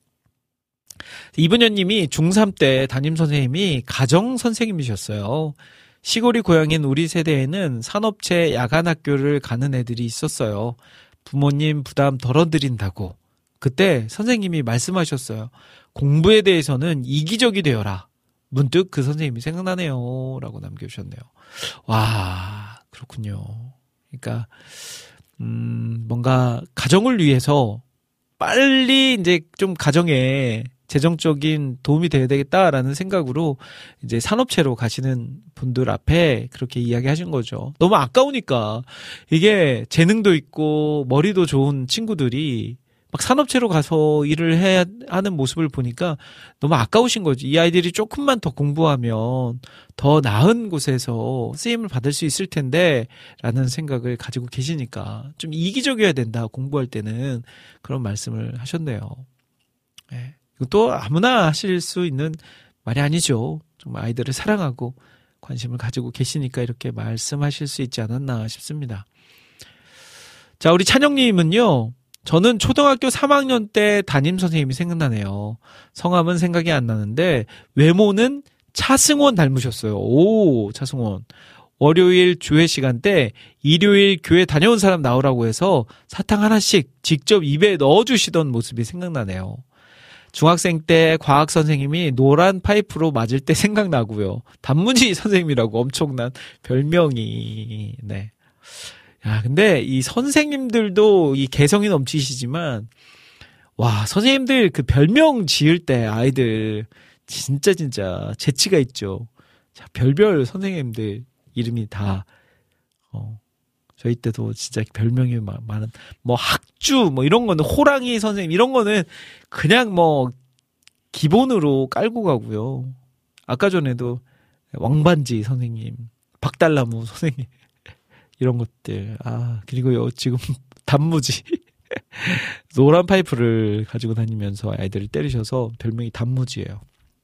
이분녀님이 중삼 때 담임 선생님이 가정 선생님이셨어요. 시골이 고향인 우리 세대에는 산업체 야간 학교를 가는 애들이 있었어요. 부모님 부담 덜어드린다고. 그때 선생님이 말씀하셨어요. 공부에 대해서는 이기적이 되어라. 문득 그 선생님이 생각나네요. 라고 남겨주셨네요. 와, 그렇군요. 그러니까, 음, 뭔가 가정을 위해서 빨리 이제 좀 가정에 재정적인 도움이 돼야 되겠다라는 생각으로 이제 산업체로 가시는 분들 앞에 그렇게 이야기하신 거죠. 너무 아까우니까. 이게 재능도 있고 머리도 좋은 친구들이 막 산업체로 가서 일을 해야 하는 모습을 보니까 너무 아까우신 거지. 이 아이들이 조금만 더 공부하면 더 나은 곳에서 쓰임을 받을 수 있을 텐데 라는 생각을 가지고 계시니까 좀 이기적이어야 된다. 공부할 때는 그런 말씀을 하셨네요. 네. 이것도 아무나 하실 수 있는 말이 아니죠. 정말 아이들을 사랑하고 관심을 가지고 계시니까 이렇게 말씀하실 수 있지 않았나 싶습니다. 자, 우리 찬영님은요. 저는 초등학교 삼 학년 때 담임 선생님이 생각나네요. 성함은 생각이 안 나는데 외모는 차승원 닮으셨어요. 오, 차승원. 월요일 주회 시간 때 일요일 교회 다녀온 사람 나오라고 해서 사탕 하나씩 직접 입에 넣어주시던 모습이 생각나네요. 중학생 때 과학 선생님이 노란 파이프로 맞을 때 생각나고요. 단무지 선생님이라고 엄청난 별명이. 네. 야, 근데 이 선생님들도 이 개성이 넘치시지만, 와, 선생님들 그 별명 지을 때 아이들 진짜 진짜 재치가 있죠. 자, 별별 선생님들 이름이 다, 어, 저희 때도 진짜 별명이 많은, 뭐 학주, 뭐 이런 거는 호랑이 선생님, 이런 거는 그냥 뭐 기본으로 깔고 가고요. 아까 전에도 왕반지 선생님, 박달나무 선생님. 이런 것들. 아, 그리고요, 지금 단무지. 노란 파이프를 가지고 다니면서 아이들을 때리셔서 별명이 단무지예요.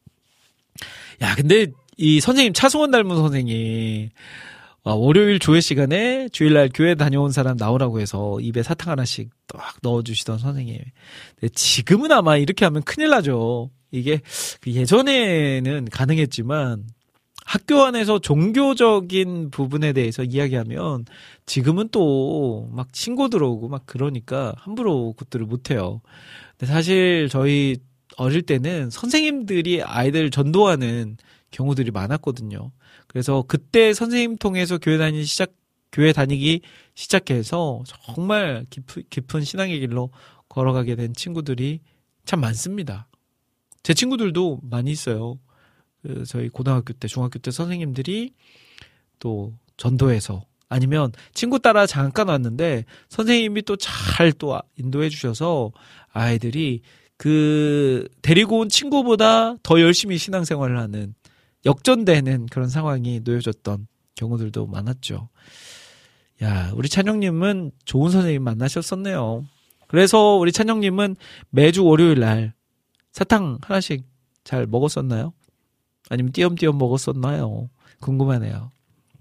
야, 근데 이 선생님, 차승원 닮은 선생님, 와, 월요일 조회 시간에 주일날 교회 다녀온 사람 나오라고 해서 입에 사탕 하나씩 딱 넣어주시던 선생님. 근데 지금은 아마 이렇게 하면 큰일 나죠. 이게 예전에는 가능했지만, 학교 안에서 종교적인 부분에 대해서 이야기하면 지금은 또 막 신고 들어오고 막 그러니까 함부로 그것들을 못해요. 근데 사실 저희 어릴 때는 선생님들이 아이들 전도하는 경우들이 많았거든요. 그래서 그때 선생님 통해서 교회 다니기 시작, 교회 다니기 시작해서 정말 깊은, 깊은 신앙의 길로 걸어가게 된 친구들이 참 많습니다. 제 친구들도 많이 있어요. 그 저희 고등학교 때, 중학교 때 선생님들이 또 전도해서 아니면 친구 따라 잠깐 왔는데 선생님이 또 잘 또 인도해 주셔서 아이들이 그 데리고 온 친구보다 더 열심히 신앙생활을 하는 역전되는 그런 상황이 놓여졌던 경우들도 많았죠. 야, 우리 찬영님은 좋은 선생님 만나셨었네요. 그래서 우리 찬영님은 매주 월요일 날 사탕 하나씩 잘 먹었었나요? 아니면 띄엄띄엄 먹었었나요? 궁금하네요.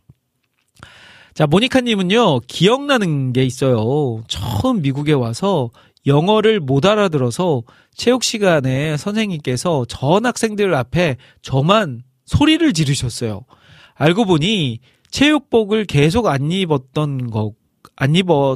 자, 모니카님은요, 기억나는 게 있어요. 처음 미국에 와서 영어를 못 알아들어서 체육 시간에 선생님께서 전 학생들 앞에 저만 소리를 지르셨어요. 알고 보니 체육복을 계속 안 입었던 거, 안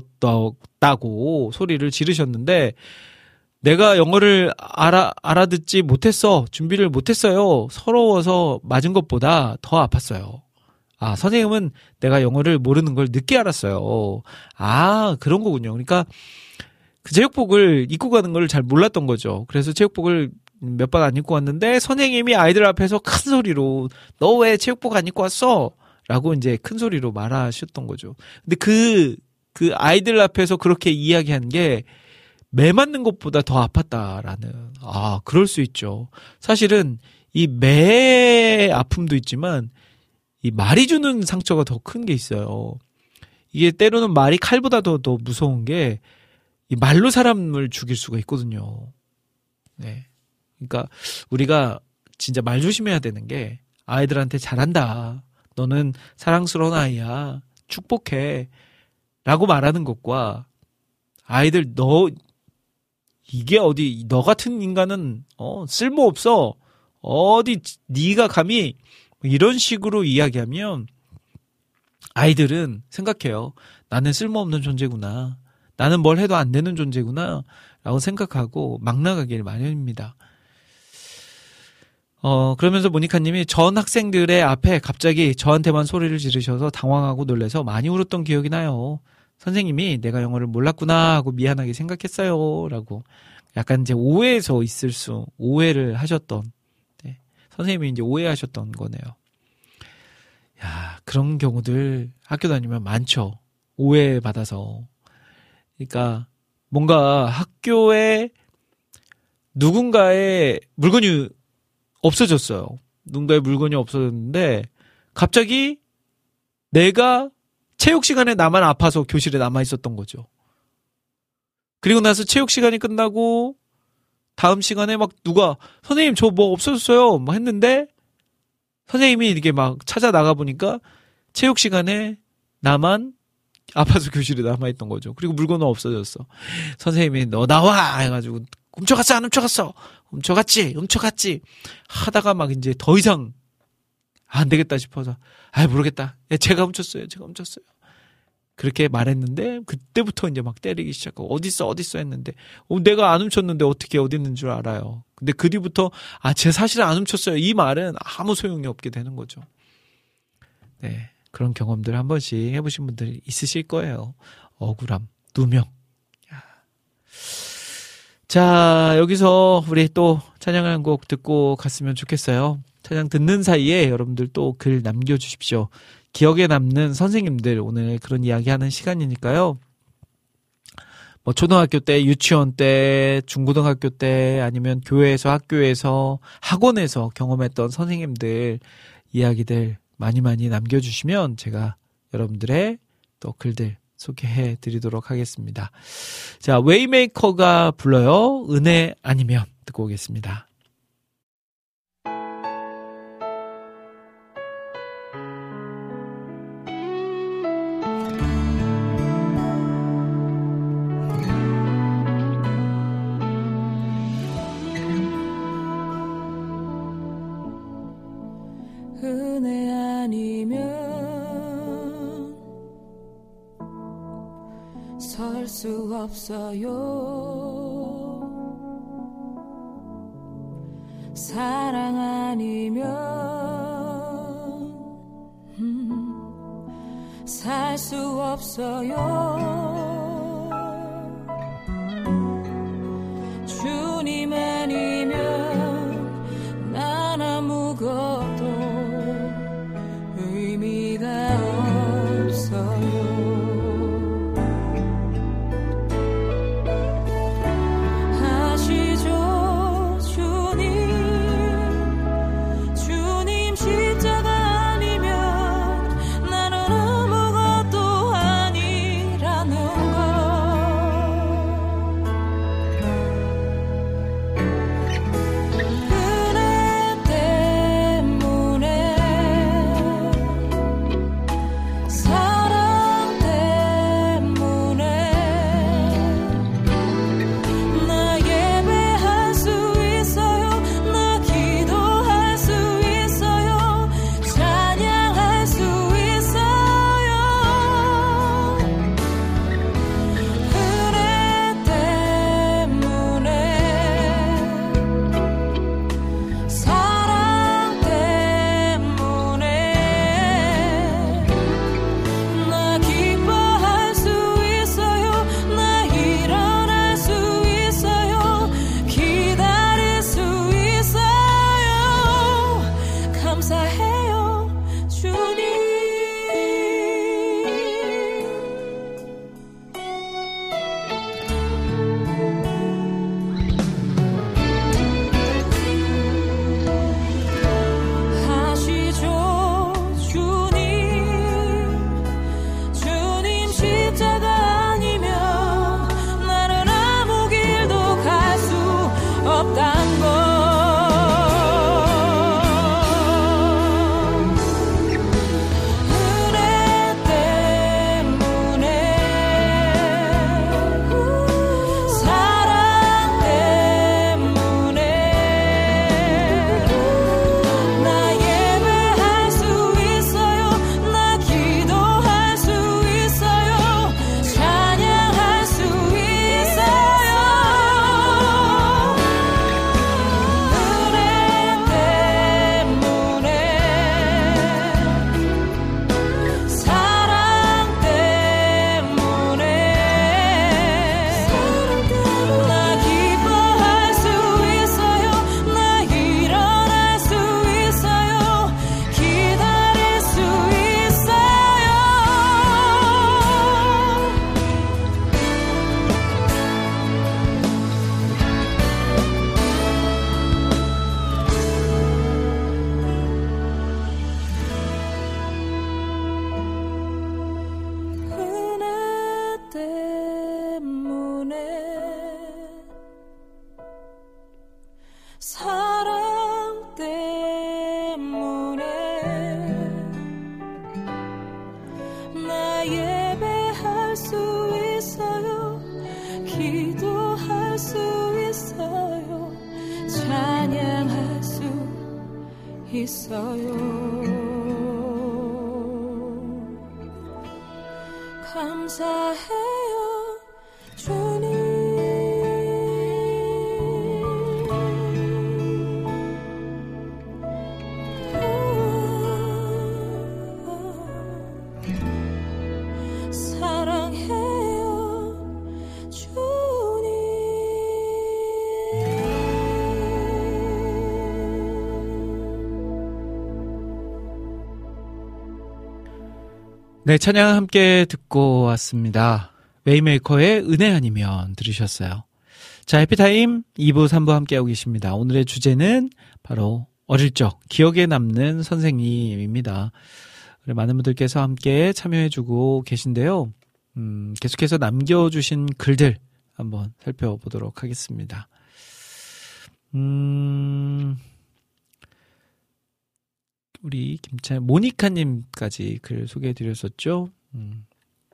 입었다고 소리를 지르셨는데 내가 영어를 알아, 알아듣지 못했어. 준비를 못했어요. 서러워서 맞은 것보다 더 아팠어요. 아, 선생님은 내가 영어를 모르는 걸 늦게 알았어요. 아, 그런 거군요. 그러니까 그 체육복을 입고 가는 걸 잘 몰랐던 거죠. 그래서 체육복을 몇 번 안 입고 왔는데 선생님이 아이들 앞에서 큰 소리로 너 왜 체육복 안 입고 왔어? 라고 이제 큰 소리로 말하셨던 거죠. 근데 그, 그 아이들 앞에서 그렇게 이야기한 게 매 맞는 것보다 더 아팠다라는, 아, 그럴 수 있죠. 사실은 이 매의 아픔도 있지만 이 말이 주는 상처가 더 큰 게 있어요. 이게 때로는 말이 칼보다 더, 더 무서운 게 이 말로 사람을 죽일 수가 있거든요. 네. 그러니까 우리가 진짜 말 조심해야 되는 게 아이들한테 잘한다. 너는 사랑스러운 아이야. 축복해. 라고 말하는 것과 아이들 너 이게 어디 너 같은 인간은 어 쓸모없어. 어디 네가 감히 이런 식으로 이야기하면 아이들은 생각해요. 나는 쓸모없는 존재구나. 나는 뭘 해도 안 되는 존재구나. 라고 생각하고 막 나가길 마련입니다. 어, 그러면서 모니카님이 전 학생들의 앞에 갑자기 저한테만 소리를 지르셔서 당황하고 놀라서 많이 울었던 기억이 나요. 선생님이 내가 영어를 몰랐구나 하고 미안하게 생각했어요. 라고 약간 이제 오해에서 있을 수, 오해를 하셨던, 네. 선생님이 이제 오해하셨던 거네요. 야, 그런 경우들 학교 다니면 많죠. 오해받아서. 그러니까 뭔가 학교에 누군가의 물건이 없어졌어요. 누군가의 물건이 없어졌는데 갑자기 내가 체육 시간에 나만 아파서 교실에 남아 있었던 거죠. 그리고 나서 체육 시간이 끝나고 다음 시간에 막 누가 선생님 저 뭐 없어졌어요 막 했는데 선생님이 이렇게 막 찾아 나가 보니까 체육 시간에 나만 아파서 교실에 남아 있던 거죠. 그리고 물건은 없어졌어. 선생님이 너 나와 해가지고 훔쳐갔어 안 훔쳐갔어? 훔쳐갔지 훔쳐갔지 하다가 막 이제 더 이상 안 되겠다 싶어서 아 모르겠다. 제가 훔쳤어요. 제가 훔쳤어요. 그렇게 말했는데 그때부터 이제 막 때리기 시작하고 어딨어 어딨어 했는데 어, 내가 안 훔쳤는데 어떻게 어디 있는 줄 알아요. 근데 그 뒤부터 아 제 사실은 안 훔쳤어요. 이 말은 아무 소용이 없게 되는 거죠. 네, 그런 경험들 한 번씩 해보신 분들 있으실 거예요. 억울함, 누명. 야. 자, 여기서 우리 또 찬양을 한 곡 듣고 갔으면 좋겠어요. 찬양 듣는 사이에 여러분들 또 글 남겨주십시오. 기억에 남는 선생님들, 오늘 그런 이야기 하는 시간이니까요. 뭐 초등학교 때, 유치원 때, 중고등학교 때, 아니면 교회에서, 학교에서, 학원에서 경험했던 선생님들 이야기들 많이 많이 남겨주시면 제가 여러분들의 또 글들 소개해 드리도록 하겠습니다. 자, 웨이메이커가 불러요. 은혜 아니면 듣고 오겠습니다.
은혜 아니면 설 수 없어요. 사랑 아니면 음, 살 수 없어요. 주님 아니면 난 아무것도 의미가 없어요. 아시죠 주님, 주님 십자가 아니면 나는 아무것도 아니라는
사랑 때문에 나 예배할 수 있어요. 기도할 수 있어요. 찬양할 수 있어요. 감사해요 주님.
네, 찬양 함께 듣고 왔습니다. 웨이메이커의 은혜 아니면 들으셨어요. 자, 해피타임 이 부, 삼 부 함께하고 계십니다. 오늘의 주제는 바로 어릴 적 기억에 남는 선생님입니다. 많은 분들께서 함께 참여해주고 계신데요. 음, 계속해서 남겨주신 글들 한번 살펴보도록 하겠습니다. 음... 우리 김찬 모니카님까지 글 소개해드렸었죠. 음.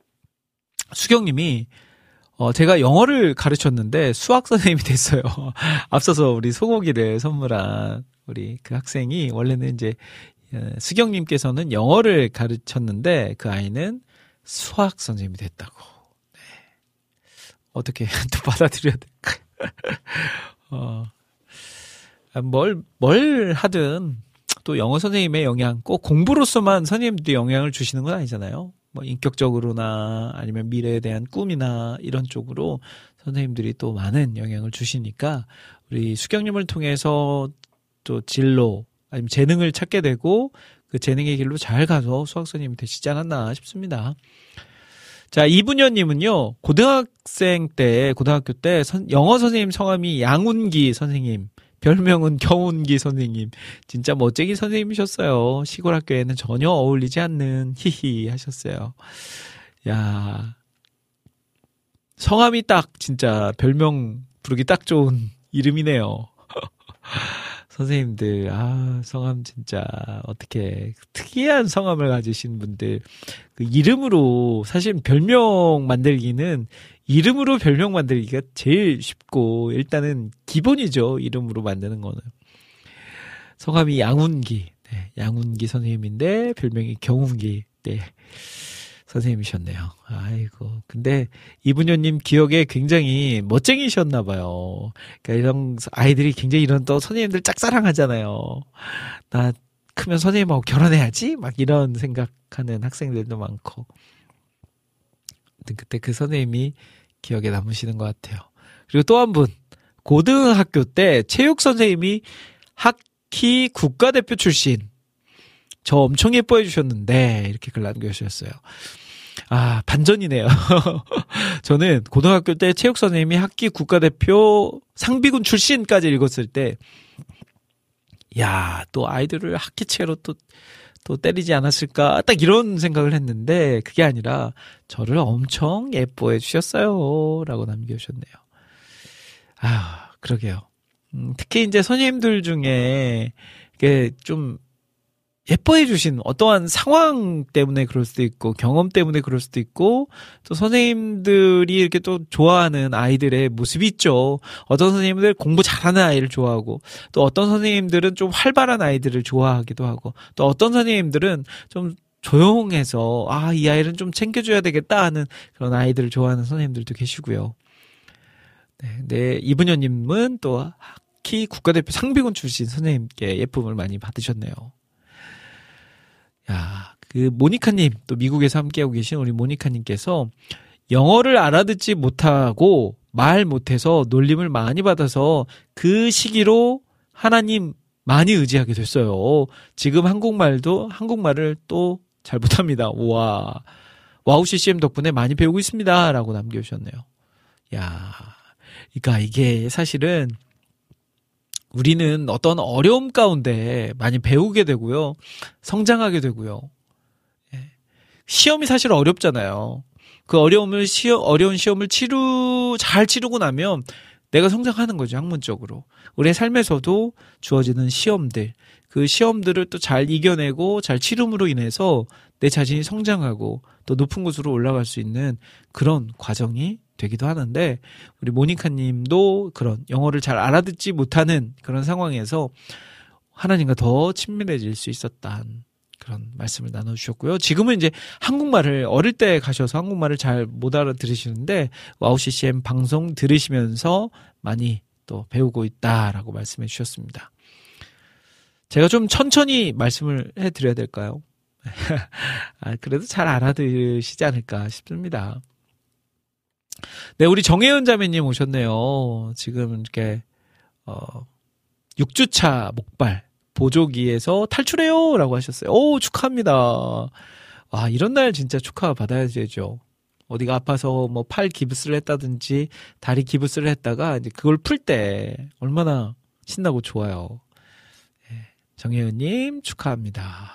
수경님이 어, 제가 영어를 가르쳤는데 수학 선생님이 됐어요. 앞서서 우리 소고기를 선물한 우리 그 학생이 원래는 이제 수경님께서는 영어를 가르쳤는데 그 아이는 수학 선생님이 됐다고. 네. 어떻게 또 받아들여야 될까요? 어, 뭘, 뭘 하든 또 영어 선생님의 영향, 꼭 공부로서만 선생님들이 영향을 주시는 건 아니잖아요. 뭐 인격적으로나 아니면 미래에 대한 꿈이나 이런 쪽으로 선생님들이 또 많은 영향을 주시니까 우리 수경님을 통해서 또 진로 아니면 재능을 찾게 되고 그 재능의 길로 잘 가서 수학 선생님이 되시지 않았나 싶습니다. 자, 이분녀님은요, 고등학생 때, 고등학교 때 선, 영어 선생님 성함이 양운기 선생님, 별명은 경운기 선생님. 진짜 멋쟁이 선생님이셨어요. 시골 학교에는 전혀 어울리지 않는 히히 하셨어요. 야, 성함이 딱 진짜 별명 부르기 딱 좋은 이름이네요. 선생님들, 아, 성함 진짜 어떻게 특이한 성함을 가지신 분들 그 이름으로 사실 별명 만들기는 이름으로 별명 만들기가 제일 쉽고 일단은 기본이죠. 이름으로 만드는 거는. 성함이 양운기, 네, 양운기 선생님인데 별명이 경운기, 네, 선생님이셨네요. 아이고, 근데 이분녀님 기억에 굉장히 멋쟁이셨나 봐요. 그러니까 이런 아이들이 굉장히 이런 또 선생님들 짝사랑하잖아요. 나 크면 선생님하고 결혼해야지? 막 이런 생각하는 학생들도 많고. 그때 그 선생님이 기억에 남으시는 것 같아요. 그리고 또 한 분, 고등학교 때 체육 선생님이 하키 국가대표 출신. 저 엄청 예뻐해 주셨는데 이렇게 글 남겨주셨어요. 아, 반전이네요. 저는 고등학교 때 체육 선생님이 하키 국가대표 상비군 출신까지 읽었을 때 야, 또 아이들을 하키채로 또 또 때리지 않았을까 딱 이런 생각을 했는데 그게 아니라 저를 엄청 예뻐해 주셨어요 라고 남겨주셨네요. 아, 그러게요. 음, 특히 이제 선생님들 중에 이게 좀 예뻐해 주신 어떠한 상황 때문에 그럴 수도 있고 경험 때문에 그럴 수도 있고 또 선생님들이 이렇게 또 좋아하는 아이들의 모습이 있죠. 어떤 선생님들 공부 잘하는 아이를 좋아하고 또 어떤 선생님들은 좀 활발한 아이들을 좋아하기도 하고 또 어떤 선생님들은 좀 조용해서 아, 이 아이는 좀 챙겨줘야 되겠다 하는 그런 아이들을 좋아하는 선생님들도 계시고요. 네, 네, 이분녀님은 또 하키 국가대표 상비군 출신 선생님께 예쁨을 많이 받으셨네요. 야, 그 모니카님, 또 미국에서 함께하고 계신 우리 모니카님께서 영어를 알아듣지 못하고 말 못해서 놀림을 많이 받아서 그 시기로 하나님 많이 의지하게 됐어요. 지금 한국말도 한국말을 또 잘 못합니다. 와, 와우 씨씨엠 덕분에 많이 배우고 있습니다. 라고 남겨주셨네요. 야, 그러니까 이게 사실은 우리는 어떤 어려움 가운데 많이 배우게 되고요. 성장하게 되고요. 시험이 사실 어렵잖아요. 그 어려움을, 시험, 어려운 시험을 치루, 잘 치르고 나면 내가 성장하는 거죠. 학문적으로. 우리의 삶에서도 주어지는 시험들, 그 시험들을 또 잘 이겨내고 잘 치름으로 인해서 내 자신이 성장하고 또 높은 곳으로 올라갈 수 있는 그런 과정이 되기도 하는데, 우리 모니카 님도 그런 영어를 잘 알아듣지 못하는 그런 상황에서 하나님과 더 친밀해질 수 있었다는 그런 말씀을 나눠주셨고요. 지금은 이제 한국말을 어릴 때 가셔서 한국말을 잘 못 알아들으시는데 와우 씨씨엠 방송 들으시면서 많이 또 배우고 있다라고 말씀해 주셨습니다. 제가 좀 천천히 말씀을 해드려야 될까요? 아, 그래도 잘 알아들으시지 않을까 싶습니다. 네, 우리 정혜은 자매님 오셨네요. 지금 이렇게 어, 육 주차 목발 보조기에서 탈출해요 라고 하셨어요. 오, 축하합니다. 와, 이런 날 진짜 축하 받아야 되죠. 어디가 아파서 뭐 팔 기부스를 했다든지 다리 기부스를 했다가 이제 그걸 풀 때 얼마나 신나고 좋아요. 네, 정혜은님 축하합니다.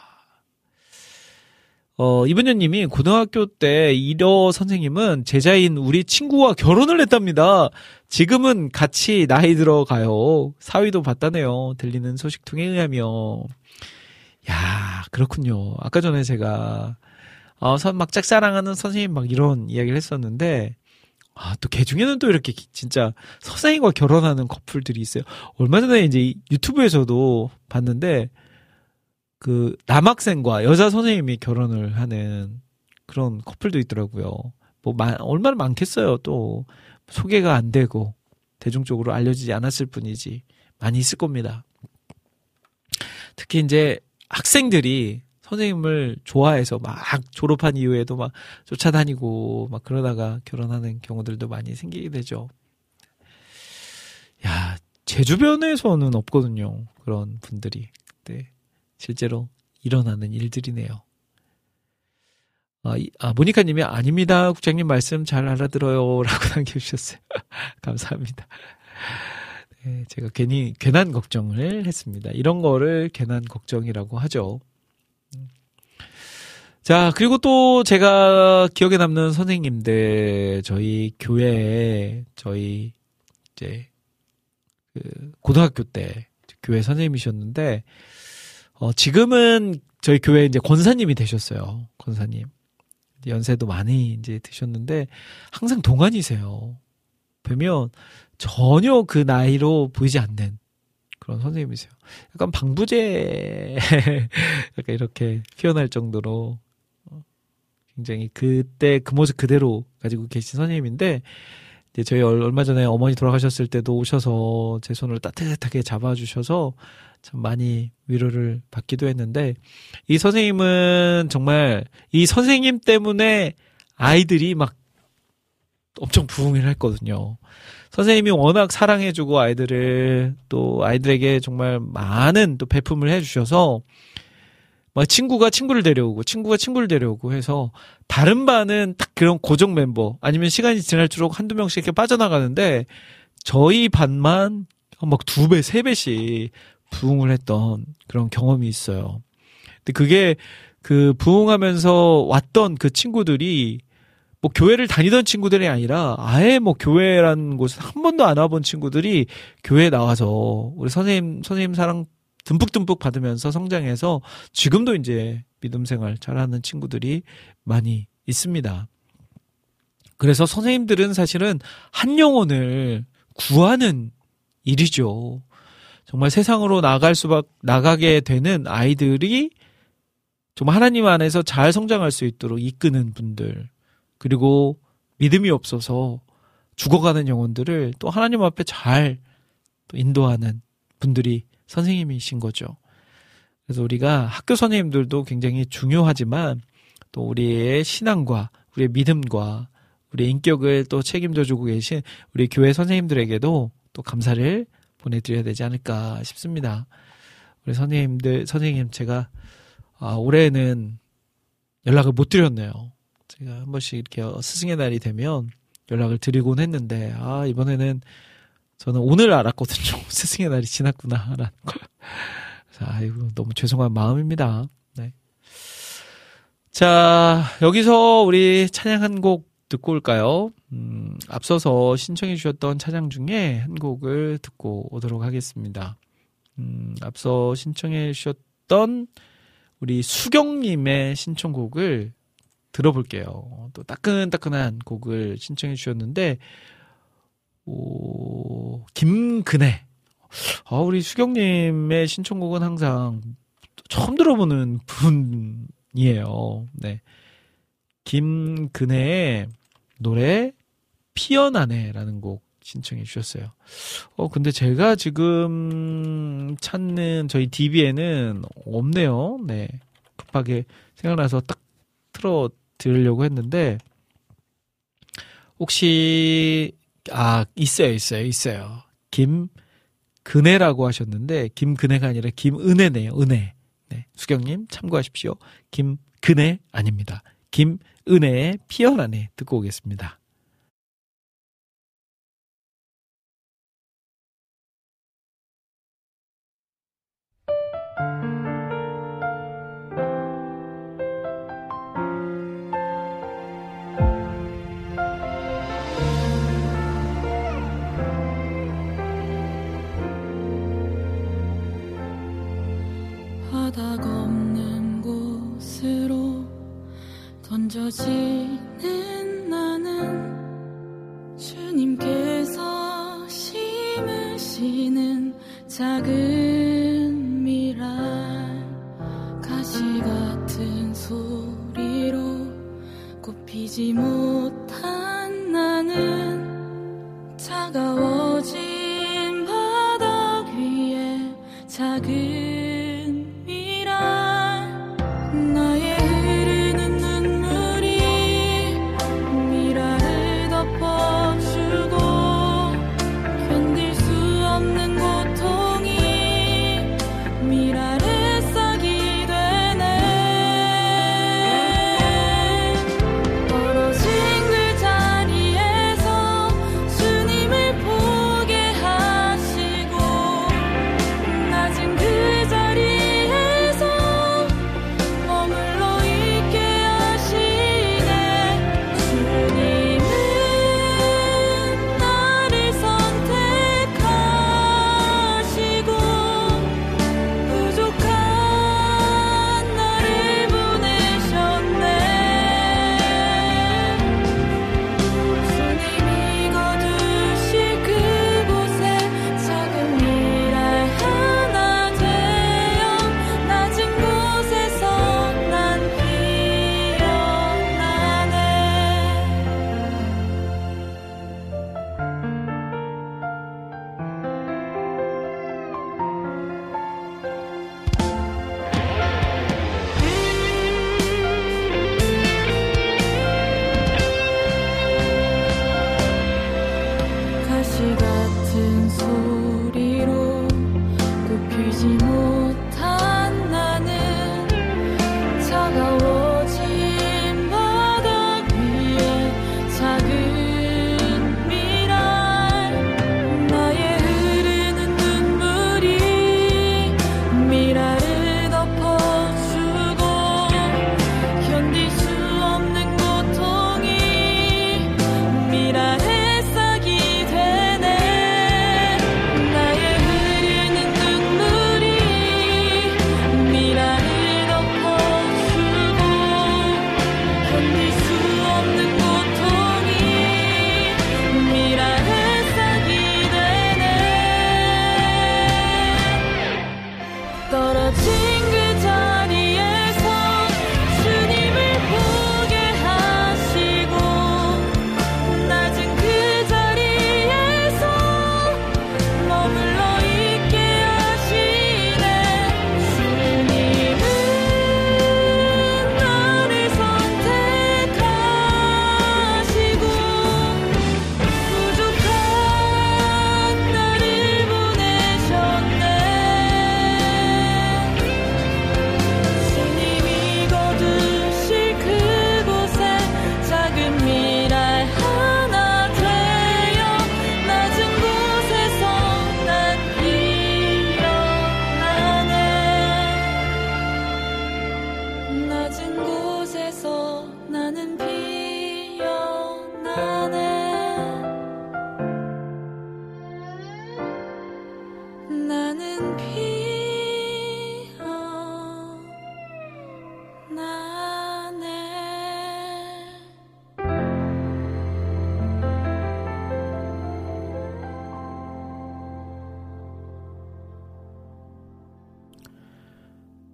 어, 이분녀님이 고등학교 때 일어 선생님은 제자인 우리 친구와 결혼을 했답니다. 지금은 같이 나이 들어가요. 사위도 봤다네요. 들리는 소식통에 의하며. 야, 그렇군요. 아까 전에 제가 어, 막 짝사랑하는 선생님 막 이런 이야기를 했었는데, 아, 또 걔 중에는 또 이렇게 진짜 선생님과 결혼하는 커플들이 있어요. 얼마 전에 이제 유튜브에서도 봤는데, 그 남학생과 여자 선생님이 결혼을 하는 그런 커플도 있더라고요. 뭐 마, 얼마나 많겠어요. 또 소개가 안 되고 대중적으로 알려지지 않았을 뿐이지 많이 있을 겁니다. 특히 이제 학생들이 선생님을 좋아해서 막 졸업한 이후에도 막 쫓아다니고 막 그러다가 결혼하는 경우들도 많이 생기게 되죠. 야, 제 주변에서는 없거든요. 그런 분들이. 네. 실제로 일어나는 일들이네요. 아, 이, 아 모니카 님이 아닙니다. 국장님 말씀 잘 알아들어요. 라고 남겨주셨어요. 감사합니다. 네, 제가 괜히 괜한 걱정을 했습니다. 이런 거를 괜한 걱정이라고 하죠. 자, 그리고 또 제가 기억에 남는 선생님들, 저희 교회에, 저희 이제 그 고등학교 때 교회 선생님이셨는데, 어, 지금은 저희 교회 이제 권사님이 되셨어요. 권사님. 연세도 많이 이제 드셨는데, 항상 동안이세요. 뵈면 전혀 그 나이로 보이지 않는 그런 선생님이세요. 약간 방부제, 약간 이렇게 표현할 정도로 굉장히 그때 그 모습 그대로 가지고 계신 선생님인데, 이제 저희 얼마 전에 어머니 돌아가셨을 때도 오셔서 제 손을 따뜻하게 잡아주셔서 참 많이 위로를 받기도 했는데, 이 선생님은 정말 이 선생님 때문에 아이들이 막 엄청 부흥을 했거든요. 선생님이 워낙 사랑해주고 아이들을 또 아이들에게 정말 많은 또 배품을 해주셔서 막 친구가 친구를 데려오고 친구가 친구를 데려오고 해서 다른 반은 딱 그런 고정 멤버 아니면 시간이 지날수록 한두 명씩 이렇게 빠져나가는데 저희 반만 막 두 배, 세 배씩 부흥을 했던 그런 경험이 있어요. 근데 그게 그 부흥하면서 왔던 그 친구들이 뭐 교회를 다니던 친구들이 아니라 아예 뭐 교회라는 곳에 한 번도 안 와본 친구들이 교회에 나와서 우리 선생님, 선생님 사랑 듬뿍듬뿍 받으면서 성장해서 지금도 이제 믿음 생활 잘하는 친구들이 많이 있습니다. 그래서 선생님들은 사실은 한 영혼을 구하는 일이죠. 정말 세상으로 나갈 수밖, 나가게 되는 아이들이 정말 하나님 안에서 잘 성장할 수 있도록 이끄는 분들, 그리고 믿음이 없어서 죽어가는 영혼들을 또 하나님 앞에 잘 또 인도하는 분들이 선생님이신 거죠. 그래서 우리가 학교 선생님들도 굉장히 중요하지만 또 우리의 신앙과 우리의 믿음과 우리의 인격을 또 책임져 주고 계신 우리 교회 선생님들에게도 또 감사를 보내드려야 되지 않을까 싶습니다. 우리 선생님들, 선생님 제가 아, 올해는 연락을 못 드렸네요. 제가 한 번씩 이렇게 스승의 날이 되면 연락을 드리곤 했는데 아, 이번에는 저는 오늘 알았거든요. 스승의 날이 지났구나라는 걸. 아이고, 너무 죄송한 마음입니다. 네. 자, 여기서 우리 찬양 한 곡 듣고 올까요? 음, 앞서서 신청해 주셨던 차장 중에 한 곡을 듣고 오도록 하겠습니다. 음, 앞서 신청해 주셨던 우리 수경님의 신청곡을 들어볼게요. 또 따끈따끈한 곡을 신청해 주셨는데, 오, 김근혜. 아, 우리 수경님의 신청곡은 항상 처음 들어보는 분이에요. 네. 김근혜의 노래 피어나네라는 곡 신청해 주셨어요. 어 근데 제가 지금 찾는 저희 디비에는 없네요. 네. 급하게 생각나서 딱 틀어 드리려고 했는데 혹시 아 있어요 있어요 있어요. 김근혜라고 하셨는데 김근혜가 아니라 김은혜네요. 은혜. 네. 수경님 참고하십시오. 김근혜 아닙니다. 김은혜의 피어나네 듣고 오겠습니다.
바닥 없는 곳으로 던져지는 나는 주님께서 심으시는 작은 미랄 가시 같은 소리로 굽히지 못한 나는 차가워진 바닥 위에 작은 나의 흐르는 눈물이 미라를 덮어주고 견딜 수 없는 고통이 미라를 싹이 되네. 떨어진 그 자리에서 주님을 보게 하시고 낮은 그 자리에서 머물러 있게 하시네. 주님은 나를 선택하시고 부족한 나를 보내셨네. 주님이 거두실 그곳에 작은 미랄 하나 되어 낮은 곳에서 난 피어나네. 가시 같은 소리로 굽히지 못한 나는 차가워진 바닥 위에 작은 미랄 나의 흐르는 눈물이 미랄을 덮어주고 견딜 수 없는 고통이 미랄의 싹이 되네. 나의 흐르는 눈물이 미랄을 덮어주고 견딜 수 없는 고통이 미랄의 싹이 되네. 떨어진 그 자리에서 주님을 보게 하시고 낮은 그 자리에서 머물러 있게 하시네. 주님은 나를 선택하시고 부족한 나를 보내셨네.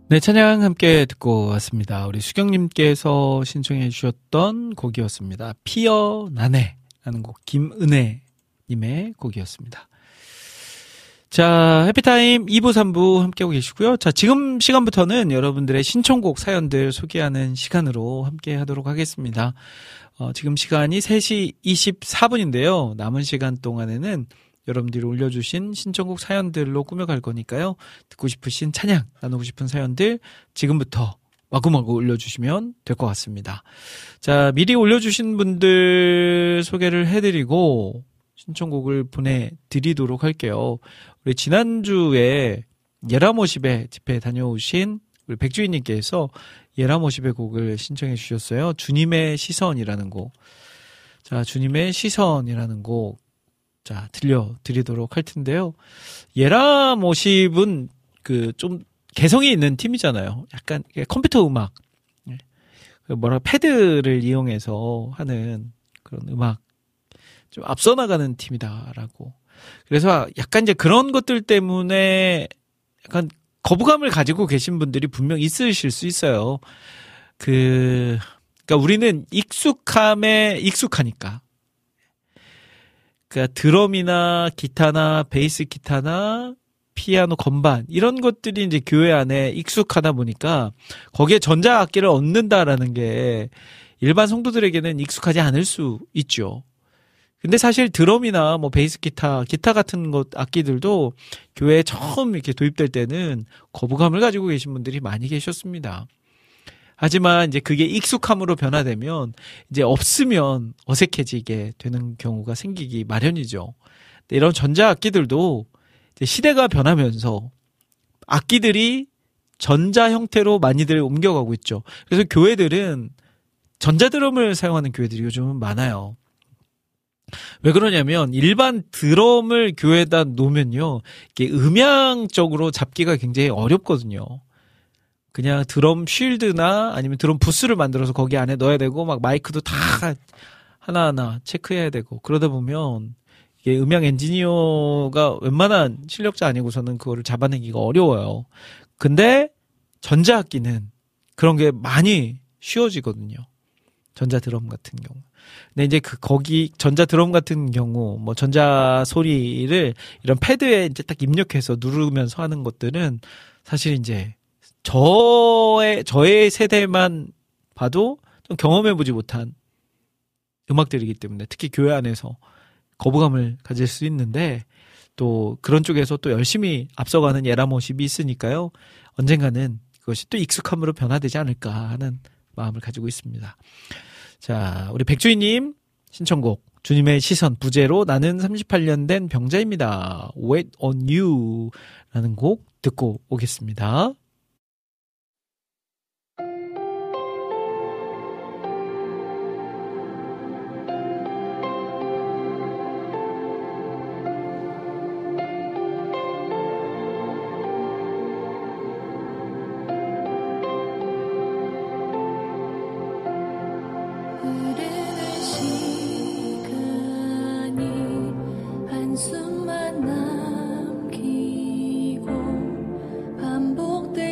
네, 찬양 함께 듣고 왔습니다. 우리 수경님께서 신청해 주셨던 곡이었습니다. 피어나네라는 곡, 김은혜님의 곡이었습니다. 자, 해피타임 이 부, 삼 부 함께하고 계시고요. 자, 지금 시간부터는 여러분들의 신청곡 사연들 소개하는 시간으로 함께 하도록 하겠습니다. 어, 지금 시간이 세 시 이십사 분인데요. 남은 시간 동안에는 여러분들이 올려주신 신청곡 사연들로 꾸며갈 거니까요. 듣고 싶으신 찬양, 나누고 싶은 사연들 지금부터 마구마구 올려주시면 될 것 같습니다. 자, 미리 올려주신 분들 소개를 해드리고 신청곡을 보내드리도록 할게요. 우리 지난주에 예라모십에 집회 다녀오신 우리 백주인님께서 예라모십의 곡을 신청해 주셨어요. 주님의 시선이라는 곡. 자, 주님의 시선이라는 곡. 자, 들려드리도록 할 텐데요. 예라모십은 그 좀 개성이 있는 팀이잖아요. 약간 컴퓨터 음악, 뭐라 패드를 이용해서 하는 그런 음악, 좀 앞서 나가는 팀이다라고. 그래서 약간 이제 그런 것들 때문에 약간 거부감을 가지고 계신 분들이 분명 있으실 수 있어요. 그, 그러니까 우리는 익숙함에 익숙하니까. 그러니까 드럼이나 기타나 베이스 기타나 피아노 건반 이런 것들이 이제 교회 안에 익숙하다 보니까 거기에 전자악기를 얻는다라는 게 일반 성도들에게는 익숙하지 않을 수 있죠. 근데 사실 드럼이나 뭐 베이스 기타, 기타 같은 것 악기들도 교회에 처음 이렇게 도입될 때는 거부감을 가지고 계신 분들이 많이 계셨습니다. 하지만 이제 그게 익숙함으로 변화되면 이제 없으면 어색해지게 되는 경우가 생기기 마련이죠. 이런 전자악기들도 이제 시대가 변하면서 악기들이 전자 형태로 많이들 옮겨가고 있죠. 그래서 교회들은 전자드럼을 사용하는 교회들이 요즘은 많아요. 왜 그러냐면 일반 드럼을 교회에다 놓으면요, 이게 음향적으로 잡기가 굉장히 어렵거든요. 그냥 드럼 쉴드나 아니면 드럼 부스를 만들어서 거기 안에 넣어야 되고 막 마이크도 다 하나하나 체크해야 되고 그러다 보면 이게 음향 엔지니어가 웬만한 실력자 아니고서는 그거를 잡아내기가 어려워요. 근데 전자악기는 그런 게 많이 쉬워지거든요. 전자 드럼 같은 경우. 근데 이제 그 거기 전자 드럼 같은 경우 뭐 전자 소리를 이런 패드에 이제 딱 입력해서 누르면서 하는 것들은 사실 이제 저의, 저의 세대만 봐도 좀 경험해보지 못한 음악들이기 때문에 특히 교회 안에서 거부감을 가질 수 있는데 또 그런 쪽에서 또 열심히 앞서가는 예라모십이 있으니까요. 언젠가는 그것이 또 익숙함으로 변화되지 않을까 하는 마음을 가지고 있습니다. 자, 우리 백주희님 신청곡 주님의 시선 부제로 나는 삼십팔 년 된 병자입니다. Wait on you 라는 곡 듣고 오겠습니다.
한숨만 남기고 반복된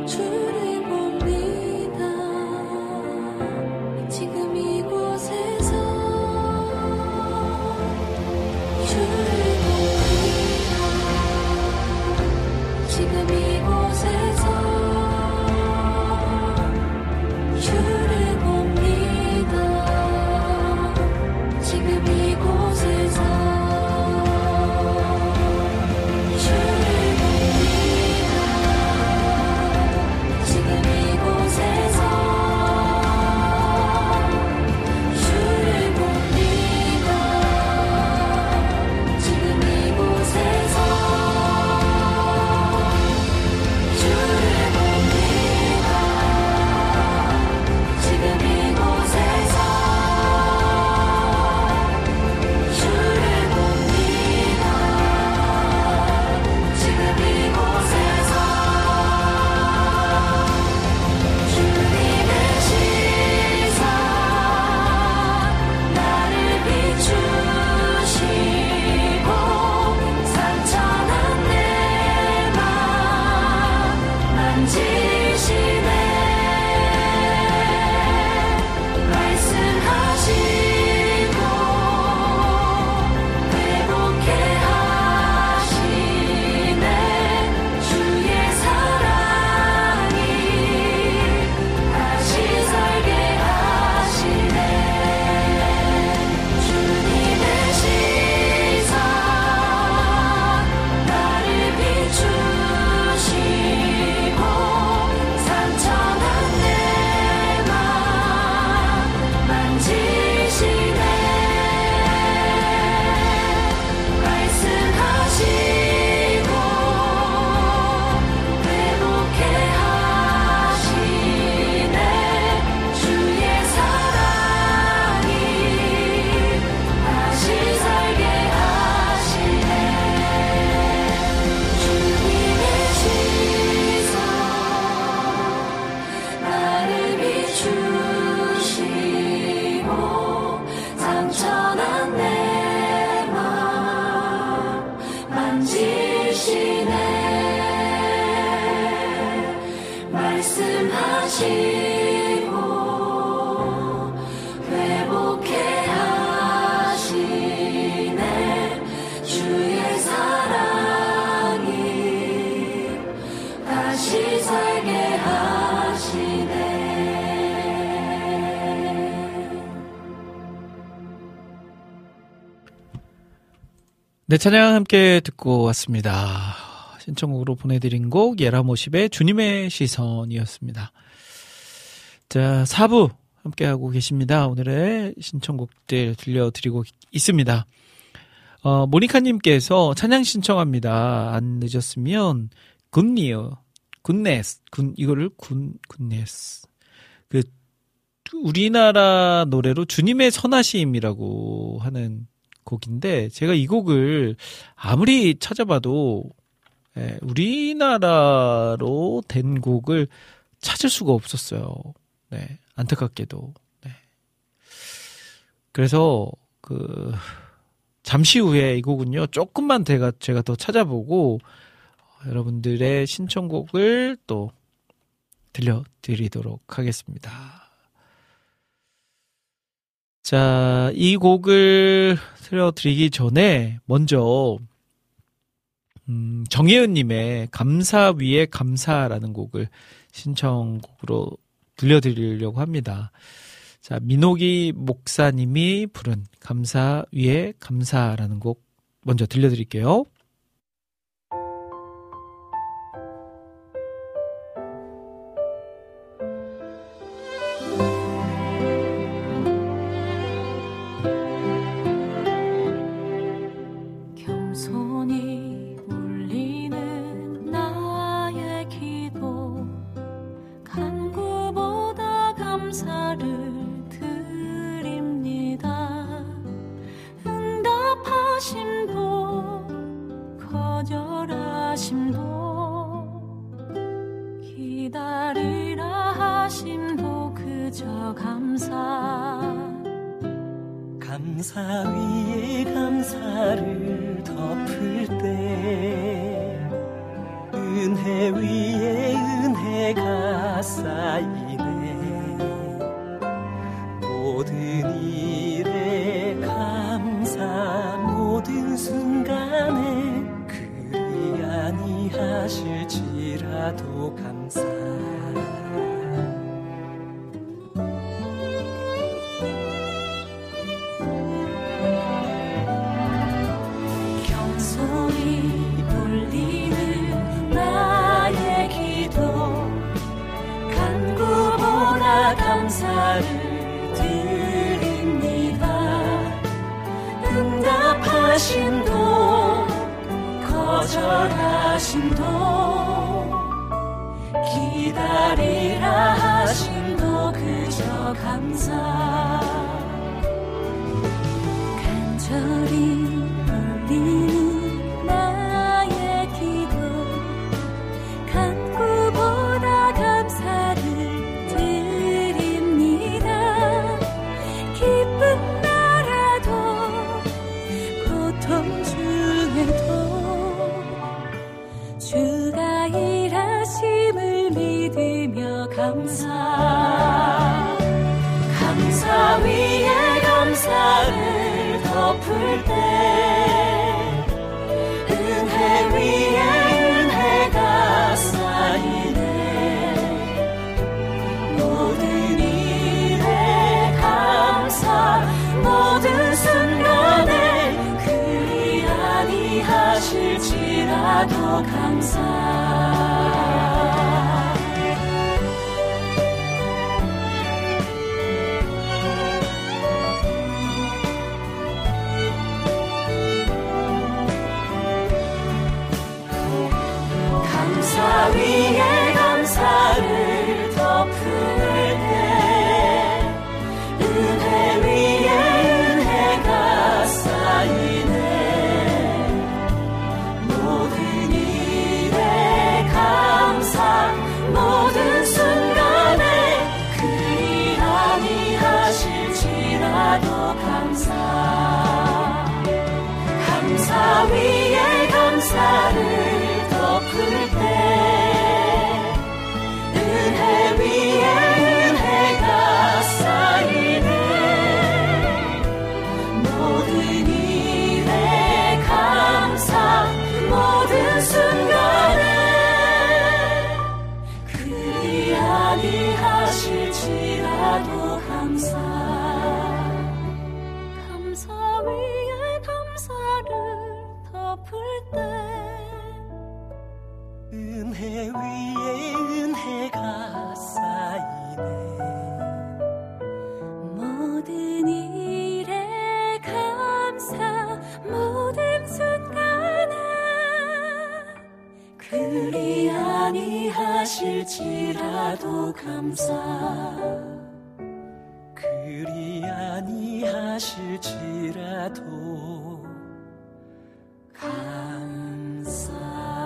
주를 봅니다. 지금 이곳에서 주를 봅니다. 지금 이곳에서 주를 봅니다. 지금 이곳에서 주를 봅니다. 지금 이곳에서 주를 봅니다. 지금 이곳에서 주를 봅니다. 지금 이곳에서 주를 봅니다. 지금 이곳에서 주님의 시선 나를 비추시고 상처난 내 맘 만지시네. 말씀하시고 회복해 하시네. 주의 사랑이 다시 살게 하시네. 주님의 시선 나를 비추시고 상처난 내 맘 만지시네. 말씀하시고 회복해 하시네. 주의 사랑이 다시 살게 하시네. 주님의 시선 나를 비추시고 상처난 내 맘 만지시네. 말씀하시고 회복해 하시네. 주의 사랑이 다시 살게 하시네.
네, 찬양 함께 듣고 왔습니다. 신청곡으로 보내드린 곡 예라모십의 주님의 시선이었습니다. 자, 사 부 함께하고 계십니다. 오늘의 신청곡들 들려드리고 있습니다. 어, 모니카님께서 찬양 신청합니다. 안 늦었으면 굿니어, 굿네스, 굿 이거를 굿 굿네스. 그 우리나라 노래로 주님의 선하심이라고 하는 곡인데 제가 이 곡을 아무리 찾아봐도 예, 우리나라로 된 곡을 찾을 수가 없었어요. 네, 안타깝게도. 네. 그래서 그 잠시 후에 이 곡은요 조금만 제가 제가 더 찾아보고 여러분들의 신청곡을 또 들려드리도록 하겠습니다. 자, 이 곡을 들려드리기 전에 먼저 음, 정혜은님의 감사 위에 감사라는 곡을 신청곡으로 들려드리려고 합니다. 자, 민옥이 목사님이 부른 감사 위에 감사라는 곡 먼저 들려드릴게요.
겸손히 울리는 나의 기도 간구보다 감사를 드립니다. 응답하심도 거절하심도 기다리라 하심도 그저 감사.
감사 위에 감사를 덮을 때 은혜 위에 은혜가
경솔히 돌리는 나의 기도 간구보다 감사를 드립니다. 응답하심도 거절하심도 기다리라 하심도 그저 감사 간절히 울리는 나의 기도 간구보다 감사를 드립니다. 기쁜 나라도 고통 중에도 주가 일하심을 믿으며 감사 감사 위에 감사를 덮을 때 은혜 위에 은혜가 쌓이네. 모든 일에 감사 모든 순간에 그리 아니하실지라도 감사 감사 위에 감사를 덮을 때 은혜 위에 은혜가 쌓이네. 모든 일에 감사 모든 순간에 그리 아니하실지라도 감사 감사 위에 감사를 덮을 때 은혜 위에 은혜가 쌓이네. 모든 일에 감사 모든 순간에 그리 아니하실지라도 감사 감사 위에 감사를 덮을 때
은혜 위에 은혜가 쌓이네.
모든 일에 감사 모든 순간에 그리 아니하실지라도 감사
그리 아니하실지라도
감사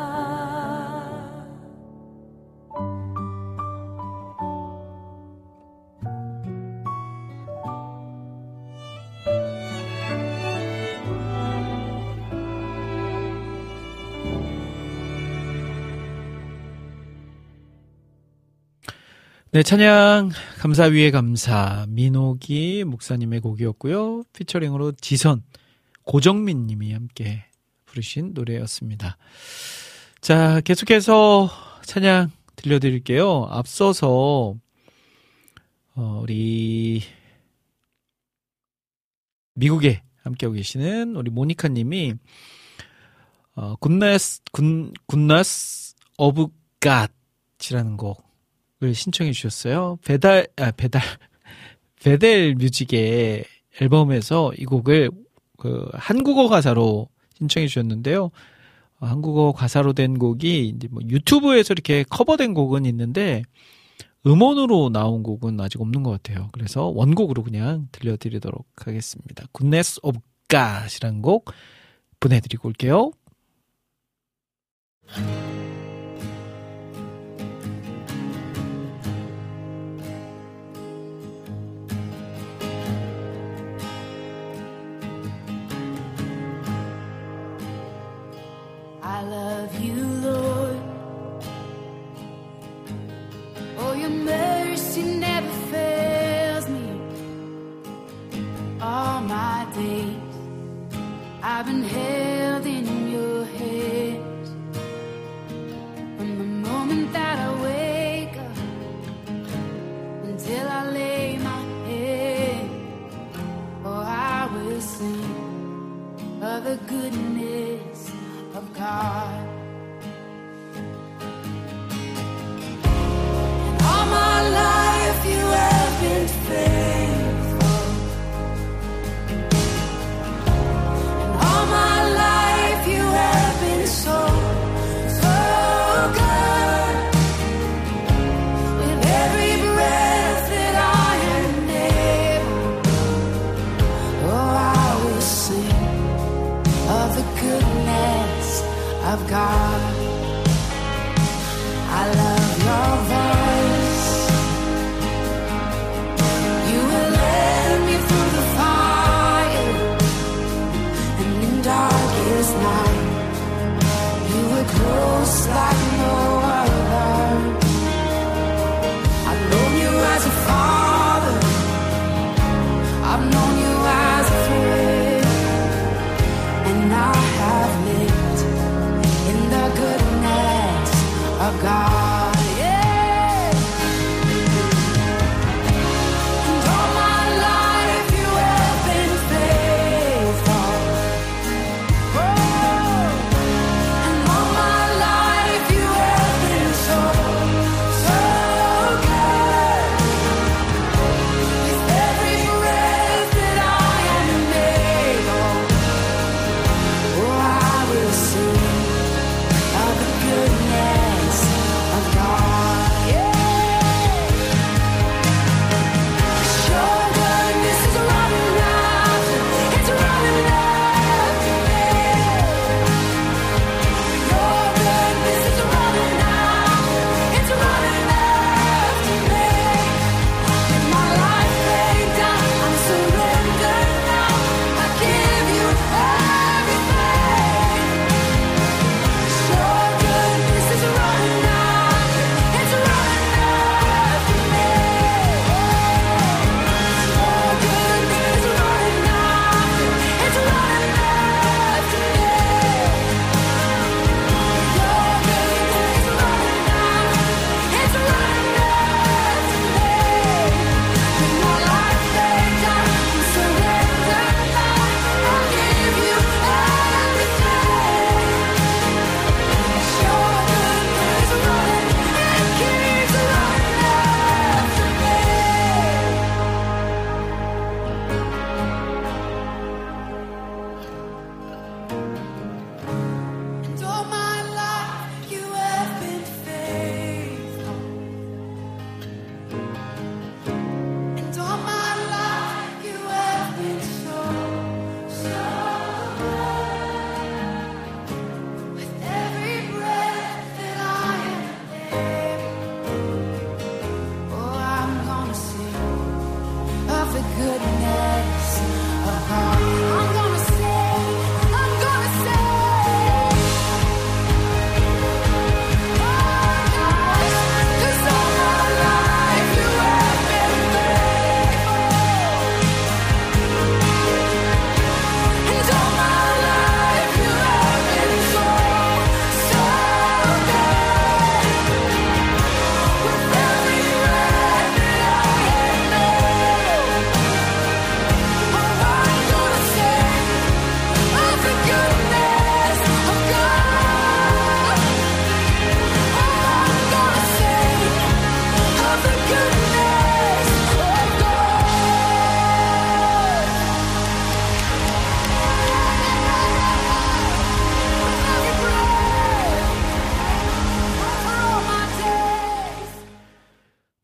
네, 찬양 감사 위에 감사 민옥이 목사님의 곡이었고요. 피처링으로 지선 고정민 님이 함께 부르신 노래였습니다. 자, 계속해서 찬양 들려드릴게요. 앞서서 어, 우리 미국에 함께하고 계시는 우리 모니카 님이 어, 굿나스 굿, 굿나스 오브 갓이라는 곡을 신청해 주셨어요. 배달 아 배달 베델 뮤직의 앨범에서 이 곡을 그 한국어 가사로 신청해 주셨는데요. 어, 한국어 가사로 된 곡이 이제 뭐 유튜브에서 이렇게 커버된 곡은 있는데 음원으로 나온 곡은 아직 없는 것 같아요. 그래서 원곡으로 그냥 들려드리도록 하겠습니다. Goodness of God이라는 곡 보내드리고 올게요.
I love you, Lord. Oh, your mercy never fails me. All my days I've been held in your hands. From the moment that I wake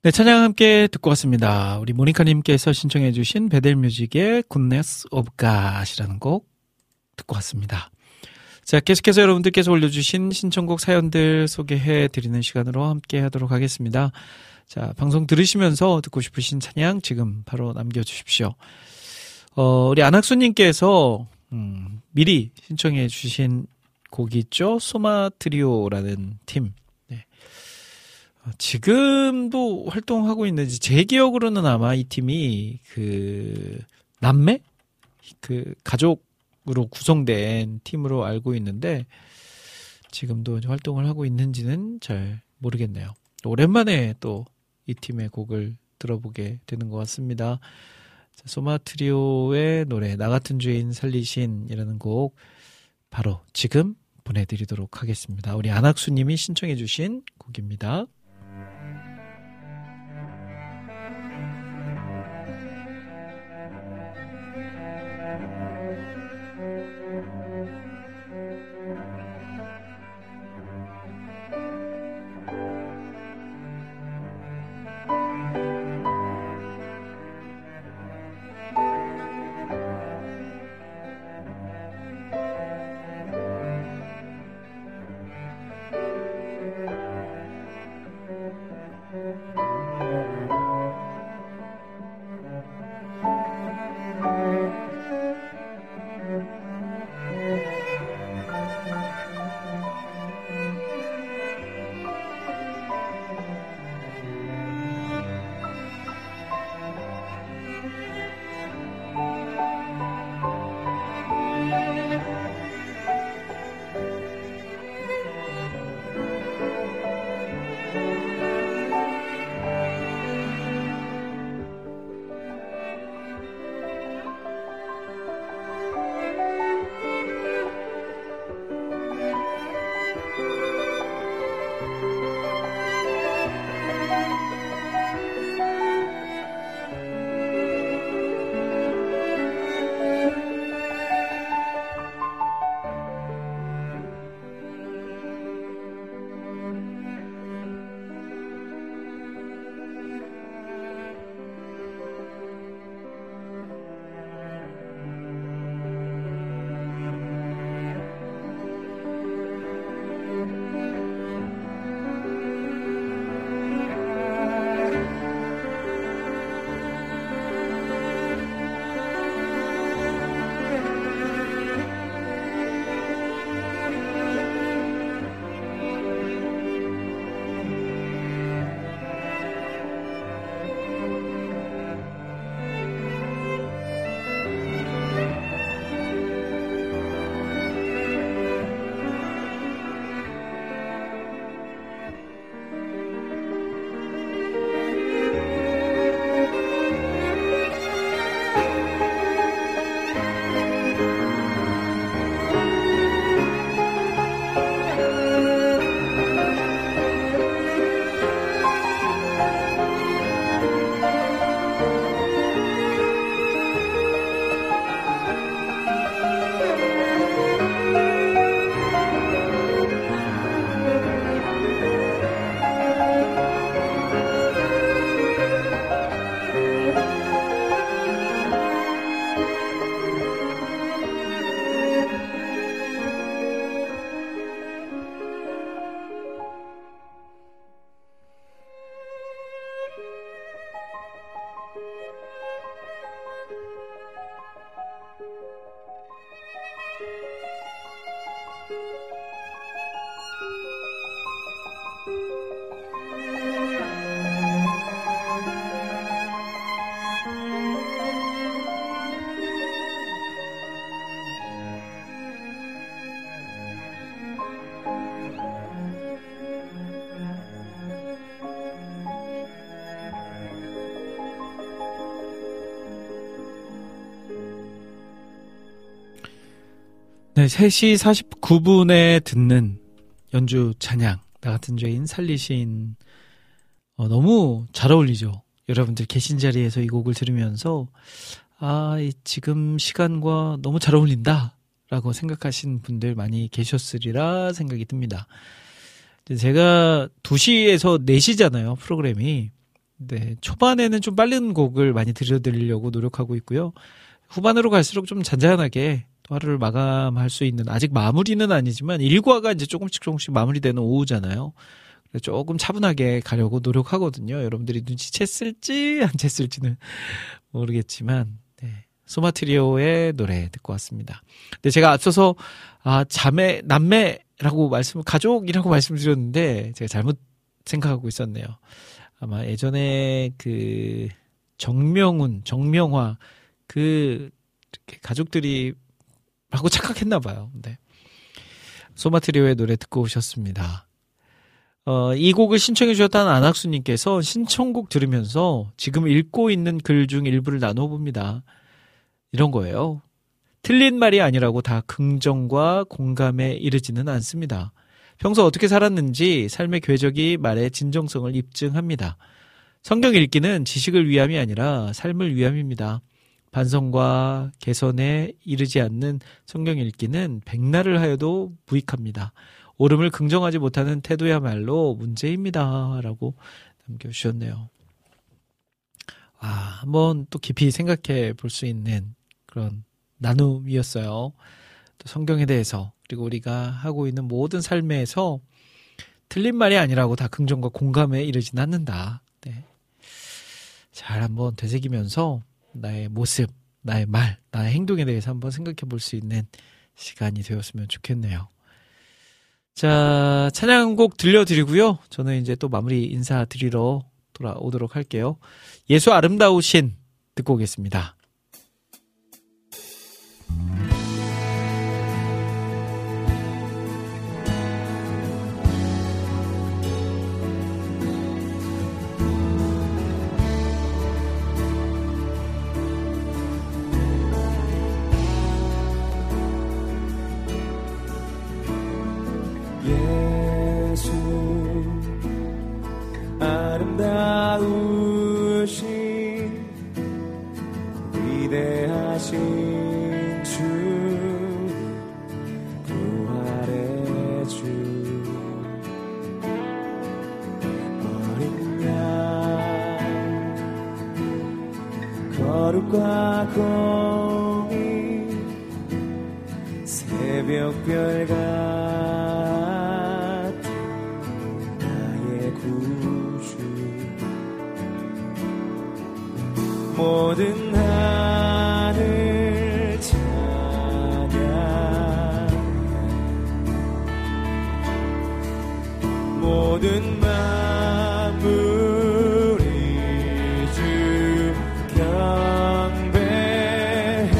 네, 찬양 함께 듣고 왔습니다. 우리 모니카님께서 신청해주신 베델뮤직의 Goodness of God이라는 곡 듣고 왔습니다. 자, 계속해서 여러분들께서 올려주신 신청곡 사연들 소개해드리는 시간으로 함께 하도록 하겠습니다. 자, 방송 들으시면서 듣고 싶으신 찬양 지금 바로 남겨주십시오. 어, 우리 안학수님께서 음, 미리 신청해주신 곡이 있죠. 소마 트리오라는 팀. 네. 어, 지금도 활동하고 있는지 제 기억으로는 아마 이 팀이 그 남매? 그 가족으로 구성된 팀으로 알고 있는데 지금도 활동을 하고 있는지는 잘 모르겠네요. 오랜만에 또 이 팀의 곡을 들어보게 되는 것 같습니다. 자, 소마 트리오의 노래 나 같은 죄인 살리신이라는 곡 바로 지금 보내드리도록 하겠습니다. 우리 안학수님이 신청해 주신 곡입니다. 네, 세 시 사십구 분에 듣는 연주 찬양 나 같은 죄인 살리신 어, 너무 잘 어울리죠. 여러분들 계신 자리에서 이 곡을 들으면서 아, 이 지금 시간과 너무 잘 어울린다 라고 생각하신 분들 많이 계셨으리라 생각이 듭니다. 제가 두 시에서 네 시잖아요 프로그램이. 네, 초반에는 좀 빠른 곡을 많이 들려드리려고 노력하고 있고요. 후반으로 갈수록 좀 잔잔하게 또 하루를 마감할 수 있는, 아직 마무리는 아니지만 일과가 이제 조금씩 조금씩 마무리되는 오후잖아요. 그래서 조금 차분하게 가려고 노력하거든요. 여러분들이 눈치챘을지 안 챘을지는 모르겠지만, 네. 소마트리오의 노래 듣고 왔습니다. 근데 제가 앞서서 아 자매 남매라고 말씀 가족이라고 말씀드렸는데 제가 잘못 생각하고 있었네요. 아마 예전에 그 정명훈, 정명화 그 가족들이 라고 착각했나 봐요. 네. 소마트리오의 노래 듣고 오셨습니다. 어, 이 곡을 신청해 주셨다는 안학수님께서 신청곡 들으면서 지금 읽고 있는 글 중 일부를 나눠봅니다. 이런 거예요. 틀린 말이 아니라고 다 긍정과 공감에 이르지는 않습니다. 평소 어떻게 살았는지 삶의 궤적이 말의 진정성을 입증합니다. 성경 읽기는 지식을 위함이 아니라 삶을 위함입니다. 반성과 개선에 이르지 않는 성경 읽기는 백날을 하여도 무익합니다. 옳음을 긍정하지 못하는 태도야말로 문제입니다. 라고 남겨주셨네요. 아, 한번 또 깊이 생각해 볼 수 있는 그런 나눔이었어요. 또 성경에 대해서, 그리고 우리가 하고 있는 모든 삶에서 틀린 말이 아니라고 다 긍정과 공감에 이르진 않는다. 네. 잘 한번 되새기면서 나의 모습, 나의 말, 나의 행동에 대해서 한번 생각해 볼 수 있는 시간이 되었으면 좋겠네요. 자, 찬양 한 곡 들려드리고요. 저는 이제 또 마무리 인사드리러 돌아오도록 할게요. 예수 아름다우신 듣고 오겠습니다.
예수 아름다우신 위대하신 주 부활의 주 어린 양 거룩과 공의 새벽별 같은 나의 구주 모든 하늘 찬양 모든 만물이 주 경배해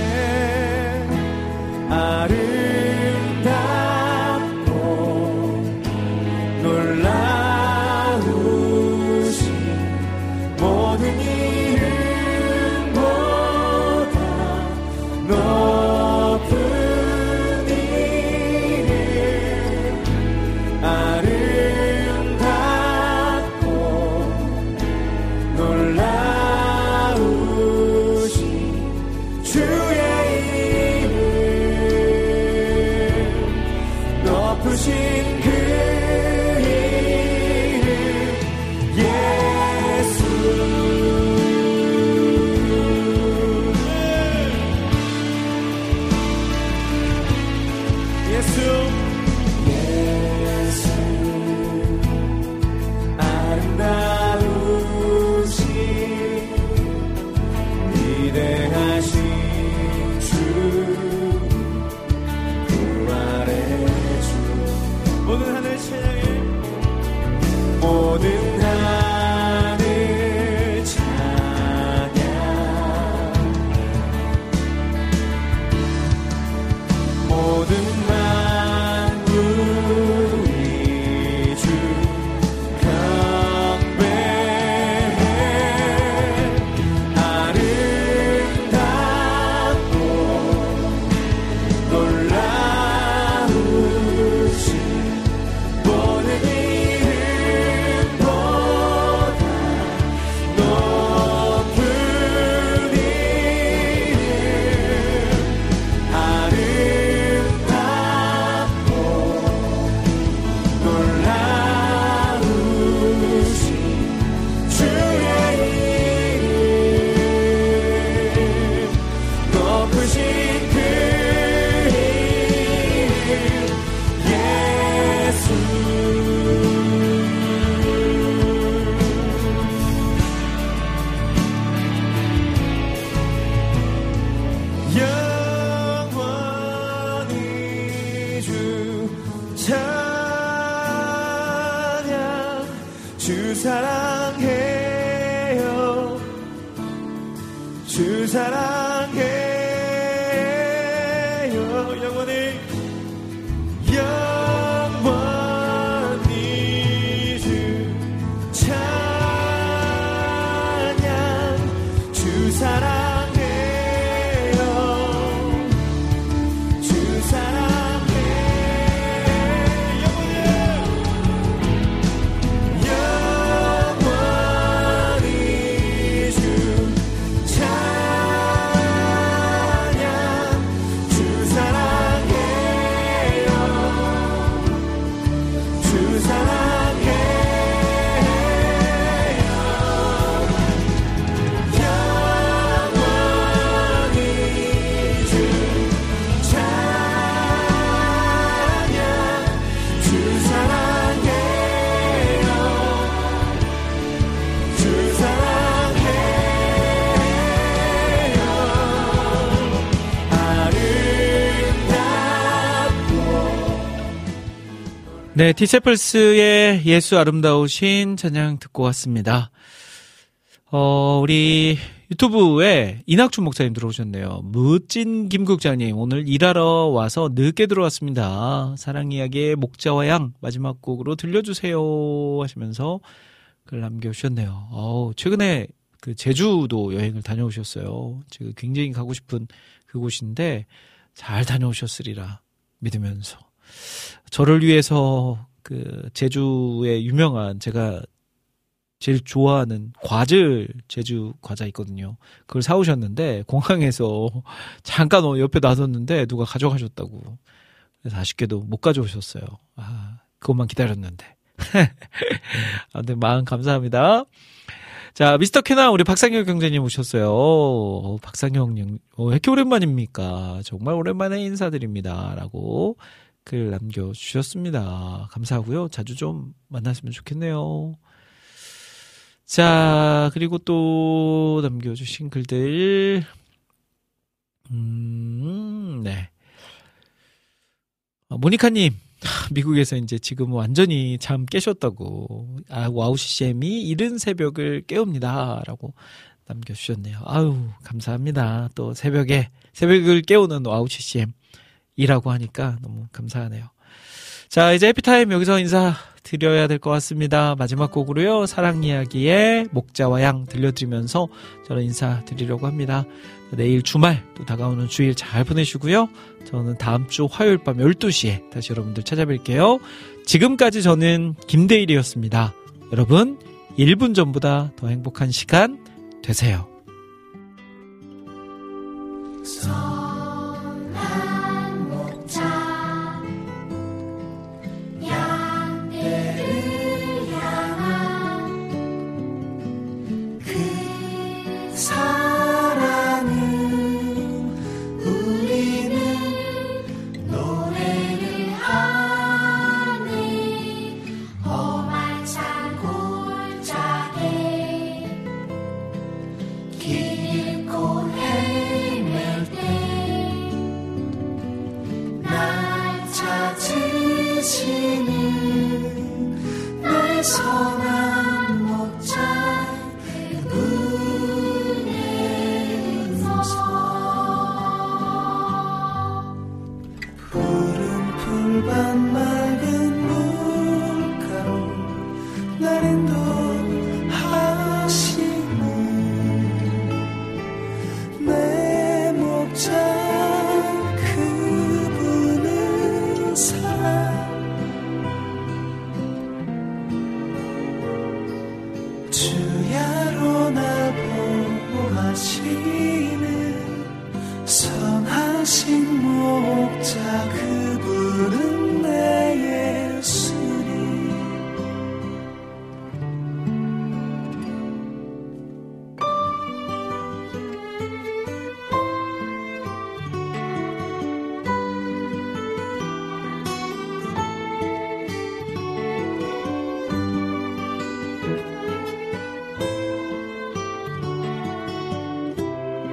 아름답고 놀라우신 모든 이름보다 높은 이름 아름다우신 주 사랑해요 영원히 영원히 주 찬양 주 사랑해요 주 사랑해 영원히 영원히 주 찬양 주 사랑해요 주 사랑해요 영원히 주 찬양 주 사랑해요 주 사랑해요 아름답고
네, 디세플스의 예수 아름다우신 찬양 듣고 왔습니다. 어, 우리 유튜브에 이낙준 목사님 들어오셨네요. 멋진 김국장님, 오늘 일하러 와서 늦게 들어왔습니다. 사랑 이야기의 목자와 양 마지막 곡으로 들려주세요 하시면서 글 남겨주셨네요. 어우, 최근에 그 제주도 여행을 다녀오셨어요. 제가 굉장히 가고 싶은 그곳인데 잘 다녀오셨으리라 믿으면서 저를 위해서 그 제주의 유명한 제가 제일 좋아하는 과즙 제주 과자 있거든요. 그걸 사오셨는데 공항에서 잠깐 옆에 놔뒀는데 누가 가져가셨다고. 그래서 아쉽게도 못 가져오셨어요. 아, 그것만 기다렸는데. 아무튼 마음 감사합니다. 자, 미스터 캐나 우리 박상혁 경제님 오셨어요. 어, 박상혁 형, 어, 왜 이렇게 오랜만입니까? 정말 오랜만에 인사드립니다. 라고 글 남겨주셨습니다. 감사하고요. 자주 좀 만났으면 좋겠네요. 자, 그리고 또 남겨주신 글들. 음, 네. 아, 모니카님, 미국에서 이제 지금 완전히 잠 깨셨다고. 아, 와우 씨씨엠이 이른 새벽을 깨웁니다. 라고 남겨주셨네요. 아유, 감사합니다. 또 새벽에, 새벽을 깨우는 와우 씨씨엠. 이라고 하니까 너무 감사하네요. 자, 이제 해피타임 여기서 인사드려야 될 것 같습니다. 마지막 곡으로요, 사랑 이야기의 목자와 양 들려드리면서 저는 인사드리려고 합니다. 내일 주말 또 다가오는 주일 잘 보내시고요. 저는 다음 주 화요일 밤 열두 시에 다시 여러분들 찾아뵐게요. 지금까지 저는 김대일이었습니다. 여러분 일 분 전보다 더 행복한 시간 되세요.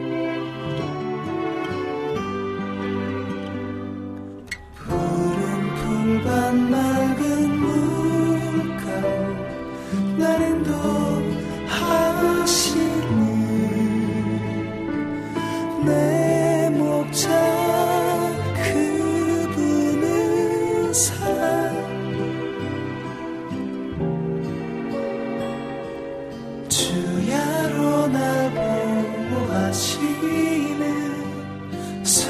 푸른
내 목자 그분은 사랑 주